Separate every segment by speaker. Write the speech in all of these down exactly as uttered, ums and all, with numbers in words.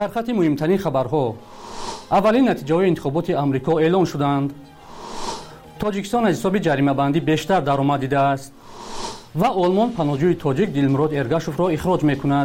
Speaker 1: дар хати муҳимтарин хабарҳо аввалин натиҷаҳои интихоботи амрико эълон шуданд. тоҷикистон аз ҳисоби ҷаримабандӣ бештар даромад дидааст ва олмон паноҳҷӯи тоҷик Дилмурод Эргашевро ихроҷ мекунад.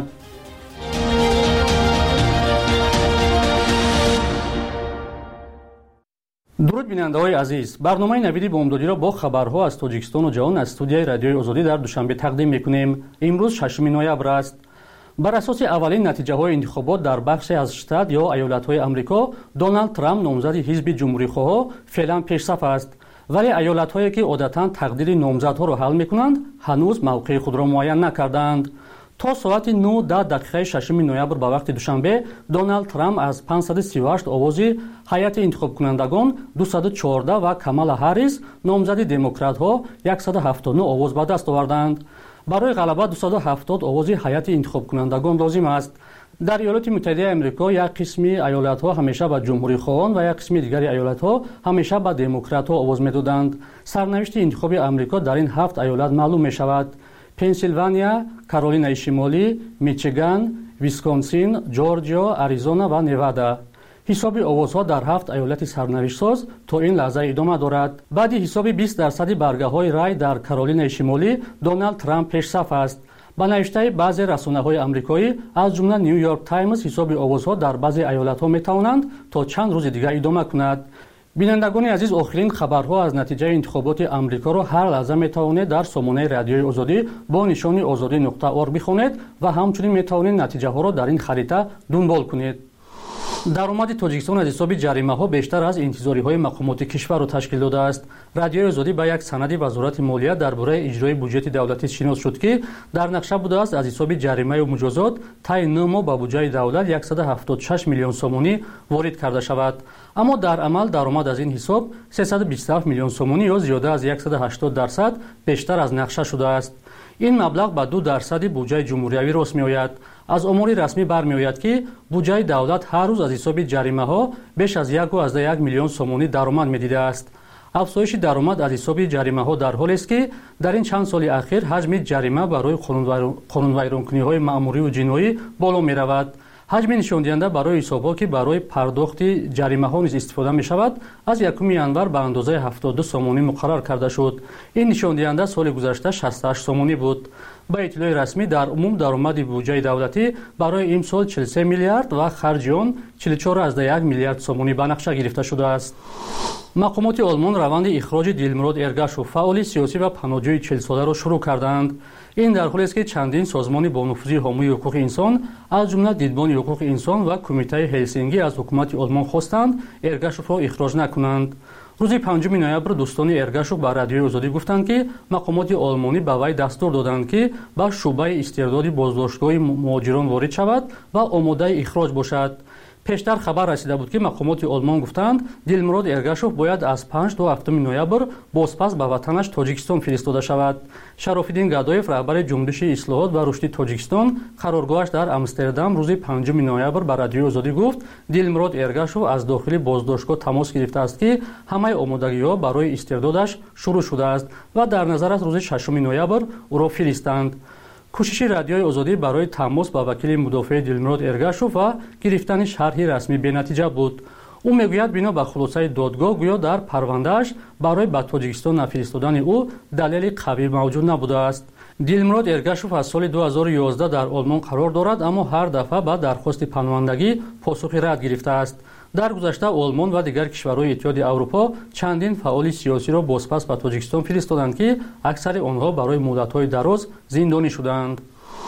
Speaker 1: дуруд бинандаҳои азиз, барномаи навиди бомдодиро бо хабарҳо аз Тоҷикистону ҷаҳон аз студияи радиои Озодӣ дар душанбе тақдим мекунем. имрӯз шашуми ноябр аст. бар асоси аввалин натиҷаҳои интихобот дар бахше аз штат ё аёлатҳои амрико, Доналд Трамп номзади ҳизби ҷумҳурихоҳо феълан пешсаф аст, вале аёлатҳое ки одатан тақдири номзадҳоро ҳал мекунанд, ҳанӯз мавқеи худро муайян накардаанд. то соати ну даҳ дақиқаи шашуми ноябр ба вақти душанбе, Доналд Трамп аз панҷсаду сию ҳашт овози ҳайати интихобкунандагон дусаду чордаҳ ва Камала Ҳаррис, номзади демократҳо, яксаду ҳафтоду ну овоз ба даст оварданд. барои ғалаба дусаду ҳафтод овози ҳайати интихобкунандагон лозим аст. дар Иёлоти Муттаҳидаи Амрико як қисми аёлатҳо ҳамеша ба ҷумҳурихоҳон ва як қисми дигари аёлатҳо ҳамеша ба демократҳо овоз медоданд. сарнавишти интихоби Амрико дар ин ҳафт аёлат маълум мешавад: Пенсилвания, Каролинаи Шимолӣ, Мичиган, Висконсин, Ҷорҷиё, Аризона ва Невада. ҳисоби овозҳо дар ҳафт аёлати сарнавиштсоз то ин лаҳза идома дорад. баъди ҳисоби бист дарсади баргаҳои рай дар Каролинаи Шимолӣ, Доналд Трамп пешсаф аст. ба навиштаи баъзе расонаҳои амрикоӣ, аз ҷумла Нью Йорк Таймс, ҳисоби овозҳо дар баъзе аёлатҳо метавонанд то чанд рӯзи дигар идома кунад. бинандагони азиз, охирин хабарҳо аз натиҷаи интихоботи амрикоро ҳар лаҳза метавонед дар сомонаи радиои Озодӣ бо нишони озодӣ нуқта орг бихонед ва ҳамчунин метавонед натиҷаҳоро дар ин харита дунбол кунед. даромади Тоҷикистон аз ҳисоби ҷаримаҳо бештар аз интизориҳои мақомоти кишварро ташкил додааст. Радиои Озодӣ ба як санади Вазорати молия дар бораи иҷрои буҷети давлатӣ шинос шуд, ки дар нақша будааст аз ҳисоби ҷаримаю муҷозот таи ну моҳ ба буҷаи давлат яксаду ҳафтоду шаш миллион сомонӣ ворид карда шавад. аммо дар амал даромад аз ин ҳисоб сесаду бисту ҳафт миллион сомонӣ ё зиёда аз яксаду ҳаштод дарсад бештар аз нақша шудааст. ин маблағ ба ду дарсади буҷаи ҷумҳуриявӣ рост меояд. аз омори расмӣ бармеояд, ки буҷаи давлат ҳар рӯз аз ҳисоби ҷаримаҳо беш аз яку азда як миллион сомонӣ даромад медидааст. афзоиши даромад аз ҳисоби ҷаримаҳо дар ҳолест, ки дар ин чанд соли ахир ҳаҷми ҷарима барои қонунвайронкуниҳои маъмурию ҷиноӣ боло меравад. ҳаҷми нишондиҳанда барои ҳисобҳо, ки барои пардохти ҷаримаҳо низ истифода мешавад, аз якуми январ ба андозаи ҳафтоду ду сомонӣ муқаррар карда шуд. ин нишондиҳанда соли гузашта шасту ҳашт сомонӣ буд. ба иттилои расмӣ, дар умум даромади буҷаи давлатӣ барои имсол чилу се миллиард ва харҷи он чилу чор азда як миллиард сомонӣ ба нақша гирифта шудааст. мақомоти олмон раванди ихроҷи Дилмурод Эргашев, фаъоли сиёсӣ ва паноҳҷӯи чилсодаро шурӯъ карданд. ин дар ҳолест, ки чандин созмони бонуфузии ҳомии ҳуқуқи инсон, аз ҷумла Дидбони ҳуқуқи инсон ва Кумитаи Ҳелсинки аз ҳукумати олмон хостанд Эргашевро ихроҷ накунанд. рӯзи панҷуми ноябр дӯстони Эргашев ба радиои Озодӣ гуфтанд, ки мақомоти олмонӣ ба вай дастур доданд, ки ба шӯъбаи истирдоди боздоштгоҳи муҳоҷирон ворид шавад ва омодаи ихроҷ бошад. пештар хабар расида буд, ки мақомоти олмон гуфтанд, Дилмурод Эргашев бояд аз панҷ то ҳафтуми ноябр бозпас ба ватанаш Тоҷикистон фиристода шавад. Шарофиддин Гадоев, раҳбари ҷунбиши ислоҳот ва рушди Тоҷикистон, қароргоҳаш дар Амстердам рӯзи панҷуми ноябр ба радиои Озодӣ гуфт, Дилмурод Эргашев аз дохили боздоштгоҳ тамос гирифтааст, ки ҳамаи омодагиҳо барои истирдодаш шурӯъ шудааст ва дар назар аст рӯзи шашуми ноябр ӯро фиристанд. кӯшиши радиои Озодӣ барои тамос ба вакили мудофиаи Дилмурод Эргашев ва гирифтани шарҳи расмӣ бенатиҷа буд. ӯ мегӯяд, бино ба хулосаи додгоҳ, гӯё дар парвандааш барои ба Тоҷикистон нафиристодани ӯ далели қавӣ мавҷуд набудааст. Дилмурод Эргашев аз соли ду ҳазору ёздаҳ дар олмон қарор дорад, аммо ҳар дафъа ба дархости паноҳандагӣ посухи рад гирифтааст. дар гузашта олмон ва дигар кишварҳои иттиҳоди аврупо чандин фаъоли сиёсиро бозпас ба Тоҷикистон фиристоданд, ки аксари онҳо барои муддатҳои дароз зиндонӣ шуданд.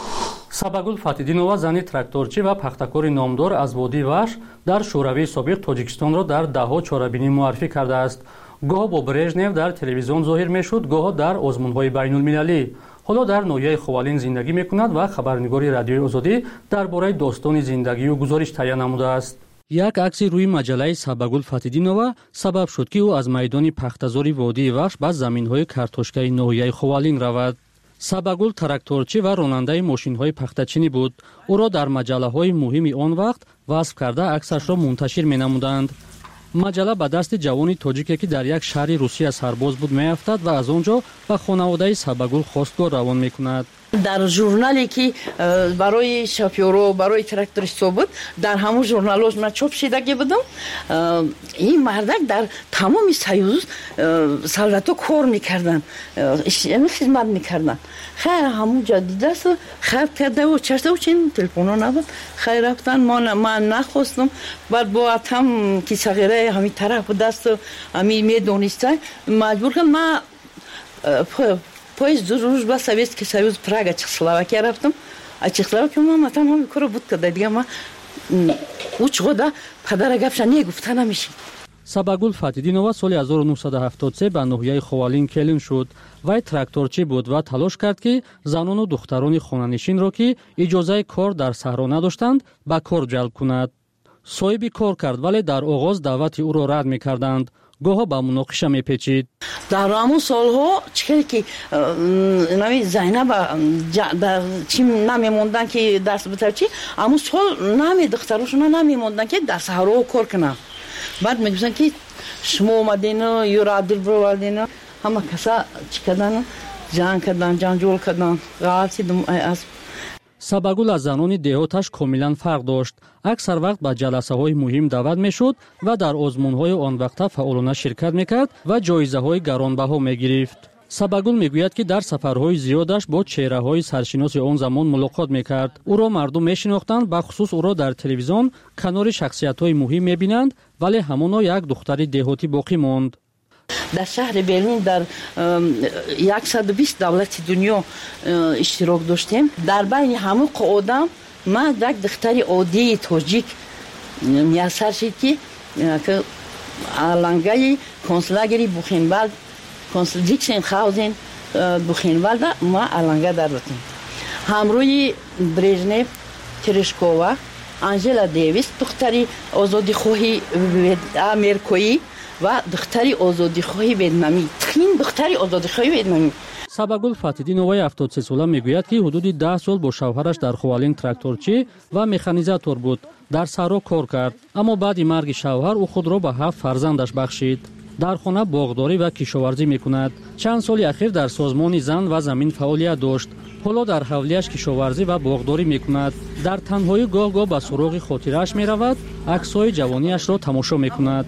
Speaker 1: Сабагул Фатидинова, зани тракторчӣ ва пахтакори номдор аз Водии Вахш, дар шӯравии собиқ Тоҷикистонро дар даҳҳо чорабинӣ муаррифӣ кардааст. гоҳо бо Брежнев дар телевизион зоҳир мешуд, гоҳо дар озмунҳои байнулмилалӣ. ҳоло дар ноҳияи Ховалин зиндагӣ мекунад ва хабарнигори радиои Озодӣ дар бораи достони зиндагию гузориш таҳия намудааст. як акси рӯи маҷалаи Сабагул Фатидинова сабаб шуд, ки ӯ аз майдони пахтазори Водии Вахш ба заминҳои картошкаи ноҳияи Ховалин равад. Сабагул тракторчӣ ва ронандаи мошинҳои пахтачинӣ буд. ӯро дар маҷалаҳои муҳими он вақт васф карда аксашро мунташир менамуданд. маҷала ба дасти ҷавони тоҷике, ки дар як шаҳри Русия сарбоз буд, меафтад ва аз он ҷо ба хонаводаи Сабагул хостгор равон мекунад.
Speaker 2: در ژورنالی که برای شوفیرها برای تراکتوریست‌ها بود در همون ژورنال‌ها من چاپ شدگی بودم. این مردک در تمام سیوز سالاتو کار میکردن، یعنی خدمت میکردن. خیر همون جدید است، خیر کرده و چشته و چین تلفن‌ها نبود. خیر رفتن من من نخواستم. بعد با هم که صغیره همین طرف بود است همین میدونسته مجبور کردم من поезд روز با советский союз Прага Чехословакия رفتم. از چخسلواکیا ما مثلا همین کارو بود کرده دیگه ما اوچ года پدر گپش نگفته نمیشه.
Speaker 1: Сабагул Фатидинова соли ҳазору нуҳсаду ҳафтод و سه ба ноҳияи Ховалин келин шуд. Вай тракторчӣ буд ва талош кард ки занону духтарони хонанишинро ки иҷозаи кор дар саҳро надоштанд ба кор ҷалб кунад. соҳиби кор кард, вале дар оғоз даъвати ӯро рад мекарданд. гоҳо ба муноқиша мепечид.
Speaker 2: дар ҳамун солҳо чӣ кар ки нави Зайнаба чӣ намемондан ки дарс битав чӣ ҳамун сол нами духтарошона намемондан ки дар саҳро кор кунанд. баъд мегӯфтанд ки шумо омадину юрадил бровардину ҳама каса чӣ кардан ҷанг кардан ҷанҷол кардан ғалати аст.
Speaker 1: Сабагул аз занони деҳоташ комилан фарқ дошт. Аксар вақт ба ҷаласаҳои муҳим даъват мешуд ва дар озмунҳои он вақта фаъолона ширкат мекард ва ҷоизаҳои гаронбаҳо мегирифт. Сабагул мегӯяд ки дар сафарҳои зиёдаш бо чеҳраҳои саршиноси он замон мулоқот мекард. Ӯро мардум мешинохтанд, бахусус ӯро дар телевизион канори шахсиятҳои муҳим мебинанд, вале ҳамоно як духтари деҳотӣ боқӣ монд.
Speaker 2: در شهر برلین در صد و بیست دولت دنیا اشتراک داشتیم. در بین همه آدم ما یک دختر عادی تاجیک میسر شد که علنگای کنسولگری بوخنوالد کنسول دیکسن خاوزن بوخنوالد ما علنگا در بودیم. همروی برژنف ترشکووا آنژلا دیویس دختری آزادی خواهی امریکایی و دختری آزادی خواهی ویتنامی تخین دختری آزادی خواهی ویتنامی.
Speaker 1: Сабагул Фатидиноваи ҳафтод و سه сола мегӯяд ки ҳудуди даҳ сол бо шавҳараш дар Ховалин тракторчӣ ва механизатор буд. Дар саҳро кор кард, аммо баъди марги шавҳар ӯ худро ба ҳафт фарзандаш бахшид. дар хона боғдорӣ ва кишоварзӣ мекунад. чанд соли ахир дар созмони зан ва замин фаъолият дошт. ҳоло дар ҳавлияш кишоварзӣ ва боғдорӣ мекунад. дар танҳоӣ гоҳ-гоҳ ба суроғи хотирааш меравад, аксҳои ҷавониашро тамошо мекунад.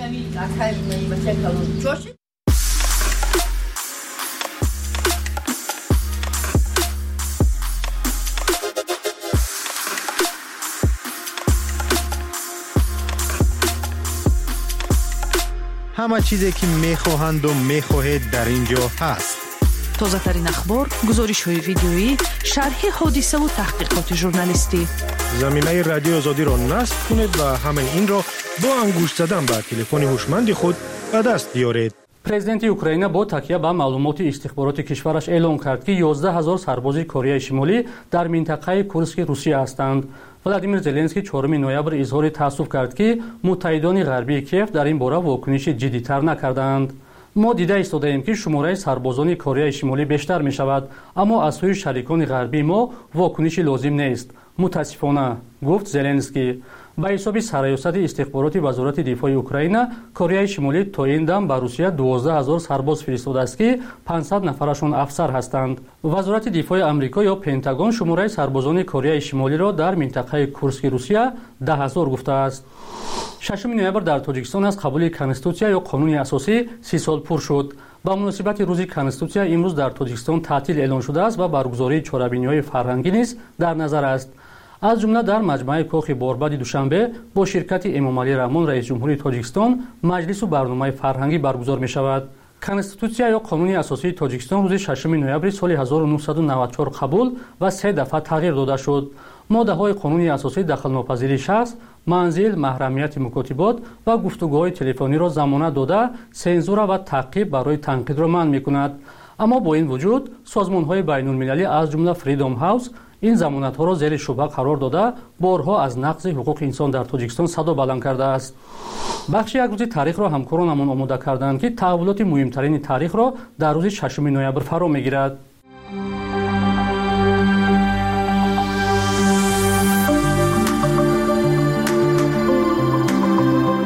Speaker 3: همه چیزی که میخواهند و میخواهید در اینجا هست.
Speaker 4: تازه‌ترین اخبار، گزارش‌های ویدیویی، شرح حادثه و تحقیقات ژورنالیستی.
Speaker 3: زمینه رادیو آزادی را نصب کنید و همه این را با انگشت زدن به تلفن هوشمند خود به دست بیارید.
Speaker 1: президенти Украина бо такя ба маълумоти истихбороти кишвараш эълон кард ки ёздаҳ ҳазор сарбози Кореяи Шимолӣ дар минтақаи Курски Русия ҳастанд. Владимир Зеленский чорум ноябр изҳори таассуф кард ки муттаҳидони ғарбии Киев дар ин бора вокуниши ҷиддитар накардаанд. мо дида истодаем ки шумораи сарбозони Кореяи Шимолӣ бештар мешавад, аммо аз сӯи шарикони ғарбии мо вокуниши лозим нест. мутаассифона, гуфт Зеленский. ба ҳисоби сарраёсати истихбороти вазорати дифои Украина, Кореяи Шимолӣ то ин дам ба Русия дувоздаҳ ҳазор сарбоз фиристодааст ки пансад нафарашон афсар ҳастанд. вазорати дифои Амрико ё Пентагон шумораи сарбозони Кореяи Шимолиро дар минтақаи Курски Русия даҳ ҳазор гуфтааст. шашуми ноябр дар Тоҷикистон аз қабули конститутсия ё қонуни асосӣ си сол пур шуд. ба муносибати рӯзи конститутсия имрӯз дар Тоҷикистон таътил эълон шудааст ва баргузории чорабиниҳои фарҳангӣ низ дар назар аст. аз ҷумла дар маҷмӯаи кохи Борбади Душанбе бо ширкати Эмомалӣ Раҳмон раисҷумҳури Тоҷикистон маҷлису барномаи фарҳангӣ баргузор мешавад. конститутсия ё қонуни асосии Тоҷикистон рӯзи шашуми ноябри соли ҳазору нуҳсаду навад و چهار қабул ва се дафъа тағйир дода шуд. моддаҳои қонуни асосии дахлнопазирии шахс, манзил, маҳрамияти мукотибот ва гуфтугӯҳои телефониро замонат дода, сензура ва таъқиб барои танқидро манъ мекунад. аммо бо ин вуҷуд созмонҳои байнулмилалӣ аз ҷумла Freedom House ин замонатҳоро зери шубҳа қарор дода, борҳо аз нақзи ҳуқуқи инсон дар Тоҷикистон садо баланд кардааст. бахши як рӯзи таърихро ҳамкоронамон омода карданд ки таҳввулоти муҳимтарини таърихро дар рӯзи шашуми ноябр фаро мегирад.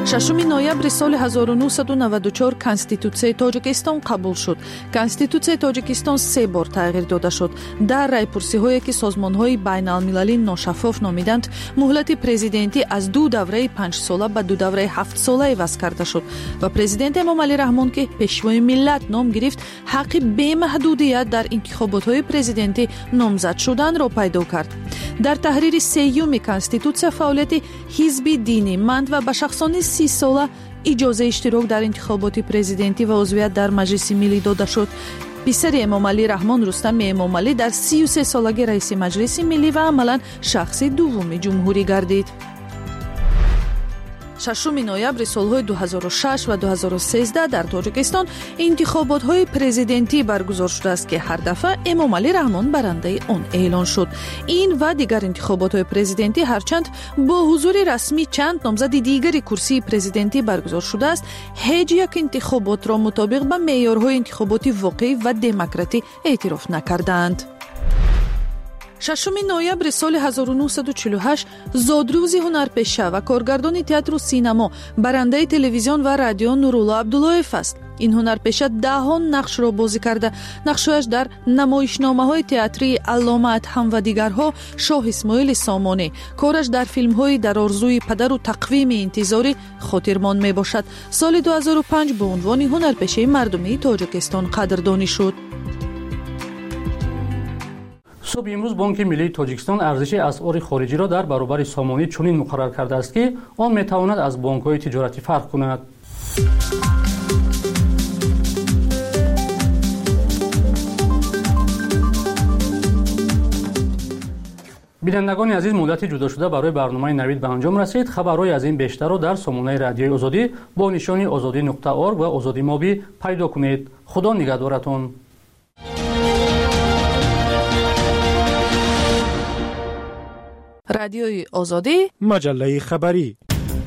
Speaker 4: ششم نوامبر سال هزار و نهصد و نود و چهار کنستیتوسیای تاجیکستان قبول شد. کنستیتوسیای تاجیکستان سه بار تغییر داده شد. در رایپرسی‌هایی که سازمان‌های بین‌المللی ناشفاف نامیدند، مهلت پرزیدنتی از دو دوره پنج ساله به دو دوره هفت ساله عوض کرده شد و پرزیدنت امامعلی رحمان که پیشوای ملت نام گرفت، حق بی‌محدودیت در انتخابات‌های پرزیدنتی نامزد شدن را پیدا کرد. در تحریر سیوم کنستیتوسیا فعالیت حزب دینی مند و به شخصان سی ساله اجازه اشتراک در انتخابات پرزیدنتی و عضویت در مجلس ملی داده شد. پسر امامعلی رحمان رستم امامعلی در سی و سه سالگی رئیس مجلس ملی و عملاً شخص دوم جمهوری گردید. ششم نوامبر سالهای دو هزار و شش و دو هزار و سیزده در تاجیکستان انتخابات‌های پرزیدنتی برگزار شده است که هر دفعه امامعلی رحمان برنده آن اعلان شد. این و دیگر انتخابات‌های پرزیدنتی هرچند با حضور رسمی چند نامزد دیگر کرسی پرزیدنتی برگزار شده است، هیچ یک انتخابات را مطابق به معیارهای انتخاباتی واقعی و دموکراتی اعتراف نکردند. ششم نوامبر سال هزار و نهصد و چهل و هشت زادروز هنرپیشه و کارگردان تئاتر و سینما، برنده تلویزیون و رادیو نورالله عبداللهیف است. این هنرپیشه ده ها نقش را بازی کرده. نقشش در نمایشنامه‌های تئاتری علامه ادهم و دیگرها، شاه اسماعیل سامانی. کارش در فیلم‌های در آرزوی پدر و تقویم انتظاری خاطرمان میباشد. سال دو هزار و پنج به عنوان هنرپیشه مردمی تاجیکستان قدردانی شد.
Speaker 1: صبح امروز بانک ملی تاجیکستان ارزش اسعار خارجی را در برابر سامانی چنین مقرر کرده است که آن میتواند از بانک‌های تجارتی فرق کند. بینندگان عزیز، مدت جدا شده برای برنامه نوید به انجام رسید. خبرهای از این بیشتر را در سامانه رادیوی آزادی با نشانی آزادی نقطه org و آزادی مابی پیدا کنید. خدا نگهدارتان.
Speaker 4: رادیوی آزادی،
Speaker 3: مجله خبری.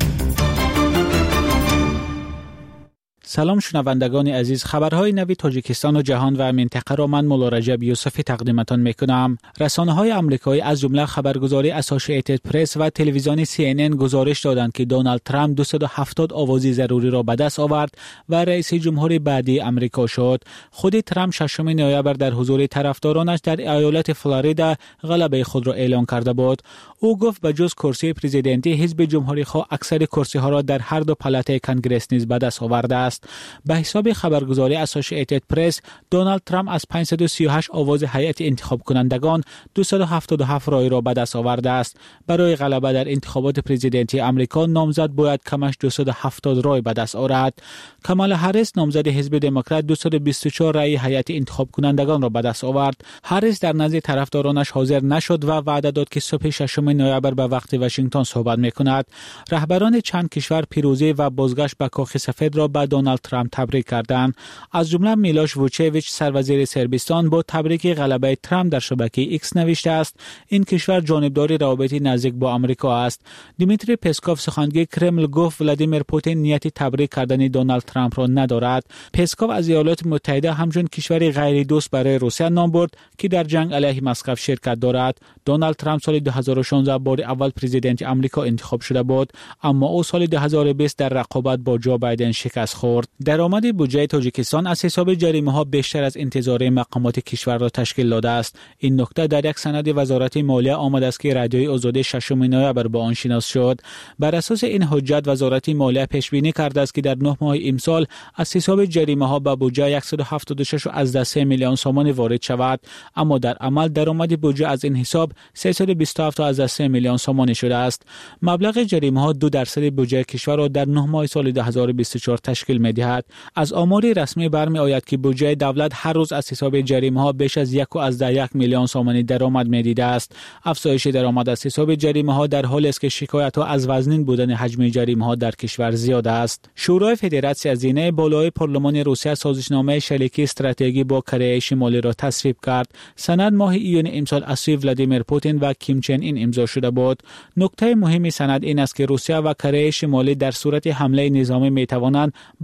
Speaker 5: سلام شنوندگان عزیز، خبرهای نوی تاجیکستان و جهان و منطقه را من مولا رجب یوسفی تقدیمتان میکنم. رسانه‌های آمریکایی از جمله خبرگزاری اسوسییتد پرس و تلویزیون سی ان ان گزارش دادند که دونالد ترامپ دویست و هفتاد آوازی ضروری را به دست آورد و رئیس جمهور بعدی آمریکا شد. خود ترامپ ششم نوامبر در حضور طرفدارانش در ایالت فلوریدا غلبه خود را اعلام کرده بود. او گفت به جز کرسی پرزیدنتی، حزب جمهوری خواه اکثر کرسی ها را در هر دو پالات کنگره نیز به دست آورده است. به حساب خبرگزاری اسوسییتد پرس، دونالد ترامپ از پانصد و سی و هشت آواز هیئت انتخاب کنندگان دویست و هفتاد و هفت رای را به دست آورده است. برای غلبه در انتخابات پرزیدنتی آمریکا، نامزد باید کمش دویست و هفتاد رای به دست آورد. کامالا هریس، نامزد حزب دموکرات، دویست و بیست و چهار رای هیئت انتخاب کنندگان را به دست آورد. هریس در نزد طرفدارانش حاضر نشد و وعده داد که صبح ششم نوامبر به وقت واشنگتن صحبت می‌کند. رهبران چند کشور پیروزی و بازگشت به کاخ سفید را به دونالد ترامپ تبریک کردند. از جمله میلوش ووچیویچ، سروزیر سربستان، با تبریک غلبه ترامپ در شبکه ایکس نوشته است این کشور جانبدار روابط نزدیک با آمریکا است. دیمیتری پسکوف، سخنگوی کرمل، گفت ولادیمیر پوتین نیت تبریک کردن دونالد ترامپ را ندارد. پسکوف از ایالات متحده همچون کشوری غیر دوست برای روسیه نام برد که در جنگ علیه مسکو شرکت دارد. دونالد ترامپ سال دو هزار و شانزده بار اول پرزیدنت آمریکا انتخاب شده بود، اما او سال دو هزار و بیست در رقابت با جو بایدن شکست خورد. درآمد بودجه تاجیکستان از حساب جریمه ها بیشتر از انتظار مقامات کشور را تشکیل داده است. این نکته در یک سند وزارت مالیه آمده است که رادیوی آزادی ششم نوامبر با آن شناس شد. بر اساس این حجت وزارت مالیه پیش بینی کرده است که در نه ماه امسال از حساب جریمه ها به بودجه صد و هفتاد و شش ممیز سه میلیون سوم وارد شود، اما در عمل درآمد بودجه از این حساب سیصد و بیست و هفت ممیز سه میلیون سوم شده است. مبلغ جریمه ها دو درصد بودجه کشور را در نه ماه سال دو هزار و بیست و چهار تشکیل می‌دهد. از آمار رسمی برمی آید که بودجه دولت هر روز از حساب جریمه ها بیش از یک و از ده یک میلیون سوم درآمد می‌دیده است. افزایش درآمد از حساب جریمه ها در حالی است که شکایت ها از وزنین بودن حجم جریمه ها در کشور زیاد است. شورای فدراسیون زینه بالای پارلمان روسیه سازشنامه شلیکی استراتژی با کره شمالی را تصویب کرد. سند ماه ایون امسال از سوی ولادیمیر پوتین و کیم چن این امضا شده بود. نکته مهم سند این است که روسیه و کره شمالی در صورت حمله نظامی می توانند به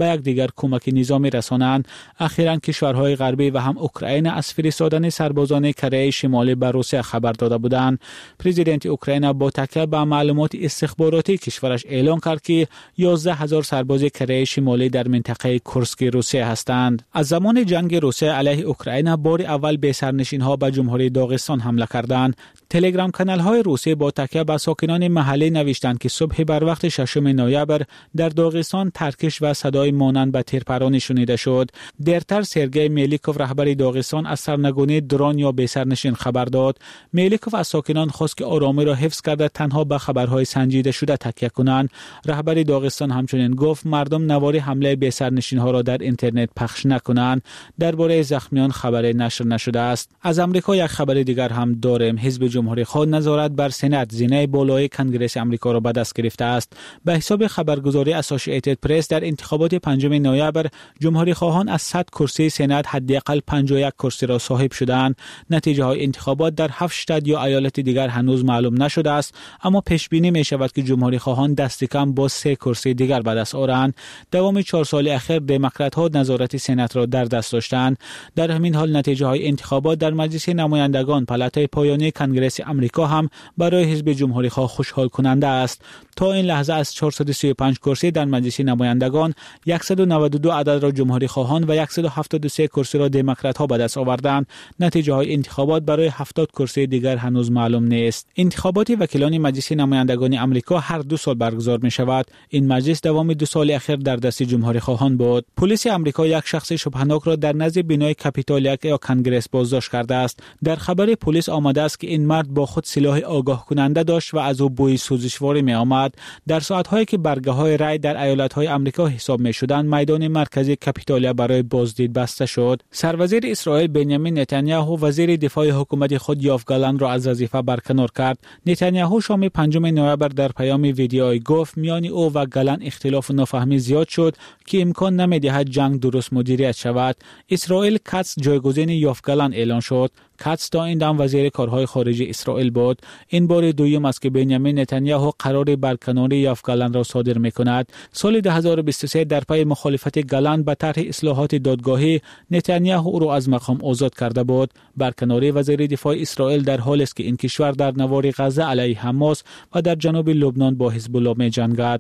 Speaker 5: به یک دیگر کمک نظامی رسانند. اخیراً کشورهای غربی و هم اوکراین از فرستادن سربازان کره شمالی به روسیه خبر داده بودند. پرزیدنت اوکراین با تکیه به معلومات استخباراتی کشورش اعلام کرد که یازده هزار سرباز کره شمالی در منطقه کورسک روسیه هستند. از زمان جنگ روسیه علیه اوکراین بار اول به سرنشین‌ها به جمهوری داغستان حمله کردند. تلگرام کانال‌های روسی با تکیه به ساکنان محلی نوشتند که صبح بر وقت ششم نوامبر در داغستان ترکش و صدای مانند به تیرپرانی شنیده شد. دیرتر سرگئی میلیکوف رهبر داغستان از سرنگونی درون یا به سرنشین خبر داد. میلیکوف از ساکنان خواست که آرامی را حفظ کرده تنها به خبرهای سنجیده شده تکیه کنند. رهبر داغستان همچنین گفت مردم نوار حمله به سرنشین‌ها را در اینترنت پخش نکنند. درباره زخمیان خبری نشر نشده است. از آمریکا یک خبر دیگر هم داریم. حزب جمهوری خواه نظارت بر سنات زینه بالای کنگره آمریکا را به دست گرفته است. به حساب خبرگزاری اسوسییتد پرس در انتخابات پنجم نوامبر جمهوری خواهان از صد کرسی سنات حداقل پنجاه و یک کرسی را صاحب شدند. نتیجه های انتخابات در هفت شتات یا ایالت دیگر هنوز معلوم نشده است، اما پیش بینی می شود که جمهوری خواهان دست کم با سه کرسی دیگر به دست آورند. دوام چهار سال اخیر دموکرات ها نظارت سنات را در دست داشتند. در همین حال نتیجه های انتخابات در مجلس نمایندگان پالاتای پایانی کنگره آمریکا هم برای حزب جمهوری خواه خوشحال کننده است. تا این لحظه از چهارصد و سی و پنج کرسی در مجلس نمایندگان صد و نود و دو عدد را جمهوری خواهان و صد و هفتاد و سه کرسی را دموکرات ها به دست آوردند. نتیجه های انتخابات برای هفتاد کرسی دیگر هنوز معلوم نیست. انتخابات وکیلان مجلس نمایندگان آمریکا هر دو سال برگزار می شود. این مجلس دوام دو سال اخیر در دست جمهوری خواهان بود. پلیس آمریکا یک شخص شبهه‌ناک را در نزد بینای کاپیتول یک یا کنگره بازداشت کرده است. در خبر پلیس آمده است که این مرد با خود سلاح آگاه کننده داشت و از او بوی سوزشواری می آمد. در ساعت‌هایی که برگه‌های رای در ایالت‌های آمریکا حساب می‌شدند، میدان مرکزی کاپیتولیا برای بازدید بسته شد. سروزیر اسرائیل بنیامین نتانیاهو وزیر دفاع حکومت خود یوآف گالند را از وظیفه برکنار کرد. نتانیاهو شام پنجم نوامبر در پیام ویدیویی گفت میان او و گالند اختلاف و نافهمی زیاد شد که امکان نمی‌دهد جنگ درست مدیریت شود. اسرائیل کاتس جایگزین یوآف گالند اعلان شد. کاتس تا این دم وزیر کارهای خارجی اسرائیل بود. این بار دوم است که بنیامین نتانیاهو قرار برکناری یوآف گالند را صادر می‌کند. سال دو هزار و بیست و سه در پی مخالفت گالند به طرح اصلاحات دادگاهی، نتانیاهو او را از مقام آزاد کرده بود. برکناری وزیر دفاع اسرائیل در حالی است که این کشور در نوار غزه علیه حماس و در جنوب لبنان با حزب الله می‌جنگد.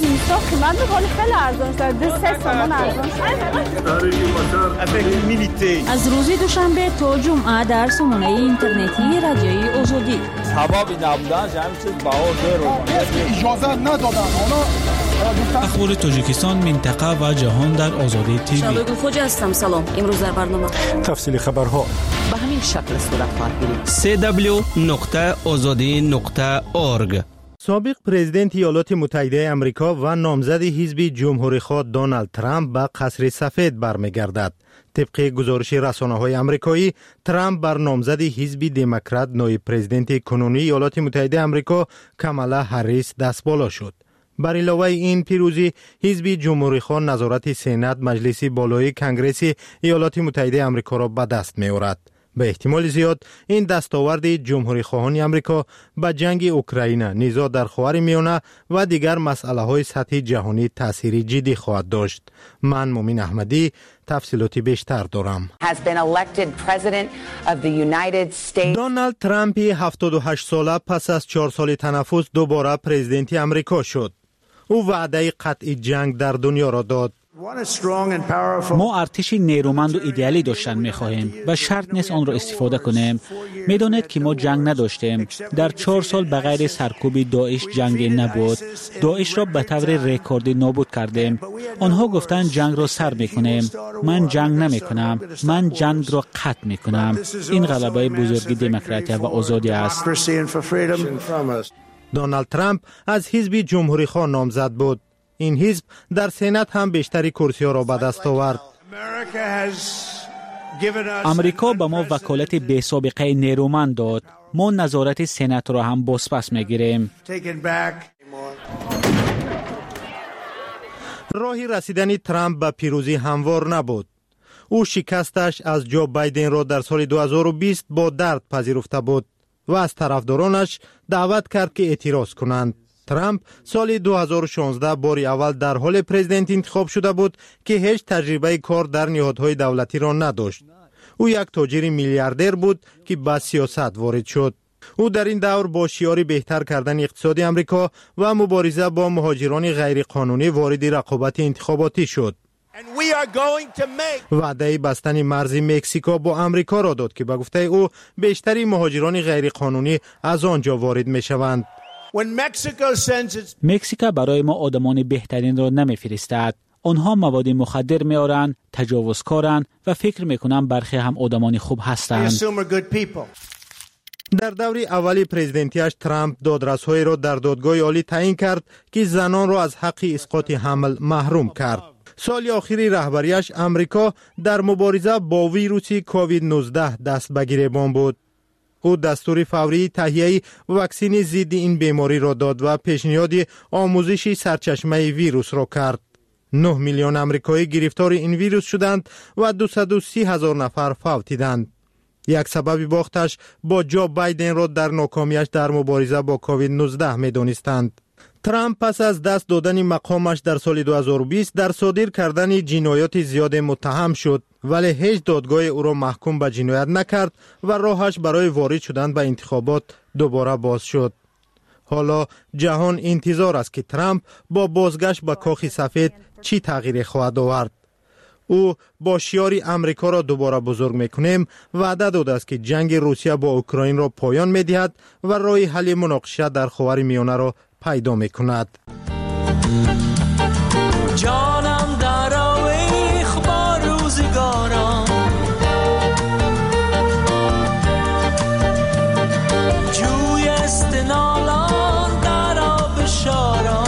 Speaker 6: از روز دوشنبه تا جمعه در سامانه اینترنتی رادیوی آزادی
Speaker 7: ثوابی نبودن همین چیز باور رو اجازه ندادن.
Speaker 5: اخبار تاجیکستان، منطقه و جهان در آزادی تیوی.
Speaker 6: شبگیر خوج هستم. سلام. امروز در برنامه
Speaker 3: تفصیل خبرها
Speaker 6: به همین شکل صورت خواهد گرفت.
Speaker 8: دبلیو دبلیو دبلیو نقطه آزادی نقطه اورگ.
Speaker 3: سابق پرزیدنت ایالات متحده آمریکا و نامزد حزب جمهوری‌خواه دونالد ترامپ به قصر سفید برمیگردد. طبق گزارش رسانه‌های آمریکایی، ترامپ بر نامزد حزب دموکرات نایب پرزیدنت کنونی ایالات متحده آمریکا کامالا هریس دستبالا شد. بر علاوه این پیروزی، حزب جمهوری‌خواه نظارت سنات مجلس بالای کنگره ایالات متحده آمریکا را به دست می‌آورد. به احتمال زیاد این دستاورد جمهوری خواهان آمریکا به جنگ اوکراین، نزاع در خاورمیانه و دیگر مسائل‌های سطحی جهانی تأثیر جدی خواهد داشت. من مومن احمدی تفصیلاتی بیشتر دارم. دونالد ترامپ هفتاد و هشت ساله پس از چهار سال تنفس دوباره پرزیدنت آمریکا شد. او وعده قطع جنگ در دنیا را داد.
Speaker 5: ما ارتشی نیرومند و ایدئالی داشتن می‌خواهیم و شرط نیست آن را استفاده کنیم. می‌دانید که ما جنگ نداشتیم. در چهار سال به غیر سرکوب داعش جنگ نبود. داعش را به طور رکوردی نابود کردیم. آنها گفتند جنگ را سر می‌کنیم. من جنگ نمی‌کنم. من جنگ را قطع می‌کنم. این غلبه بزرگ دموکراسی و آزادی است.
Speaker 3: دونالد ترامپ از حزب جمهوری‌خواه نامزد بود. این حزب در سنات هم بیشتری کرسی‌ها را به دست آورد.
Speaker 5: امریکا به ما وکالت بی سابقه نیرومند داد. ما نظارت سنات را هم بازپس می‌گیریم.
Speaker 3: راهی رسیدن ترامپ به پیروزی هموار نبود. او شکستش از جو بایدن را در سال دو هزار و بیست با درد پذیرفته بود و از طرفدارانش دعوت کرد که اعتراض کنند. ترامپ سال دو هزار و شانزده باری اول در حال پرزیدنت انتخاب شده بود که هیچ تجربه کار در نهادهای دولتی را نداشت. او یک تاجر میلیاردر بود که به سیاست وارد شد. او در این دور با شعار بهتر کردن اقتصاد امریکا و مبارزه با مهاجران غیرقانونی وارد رقابت انتخاباتی شد. وعده بستن مرز مکزیکو با امریکا را داد که به گفته او بیشتری مهاجران غیرقانونی از آنجا وارد می شوند.
Speaker 5: مکزیک برای ما آدمان بهترین را نمیفرستد. آنها مواد مخدر میارن، تجاوزکارن و فکر میکنن برخی هم آدمان خوب هستند.
Speaker 3: در دور اولی پرزیدنتیش ترامپ دادرس‌های را در دادگاه عالی تعیین کرد که زنان را از حق اسقاط حمل محروم کرد. سال آخری رهبریش امریکا در مبارزه با ویروس کووید نوزده دست به گریبان بود. او دستور فوری تهیه واکسن ضد این بیماری را داد و پیشنهاد آموزش سرچشمه ویروس را کرد. نه میلیون امریکایی گرفتار این ویروس شدند و دویست و سی هزار نفر فوت دیدند. یک سبب باختش با جو بایدن را در ناکامیش در مبارزه با کووید نوزده می دانستند. ترامپ پس از دست دادن مقامش در سال دو هزار و بیست در صادر کردن جنایات زیاد متهم شد، ولی هیچ دادگاه او را محکوم به جنایت نکرد و راهش برای وارد شدن به انتخابات دوباره باز شد. حالا جهان انتظار است که ترامپ با بازگشت به کاخ سفید چی تغییر خواهد آورد. او با شعار امریکا را دوباره بزرگ میکنیم وعده داده است که جنگ روسیه با اوکراین را پایان میدهد و راه حل مناقشه در خاورمیانه را پیدا میکند.
Speaker 9: جانم در آویخ با روزگارم، جوی استنالان در آب شارم،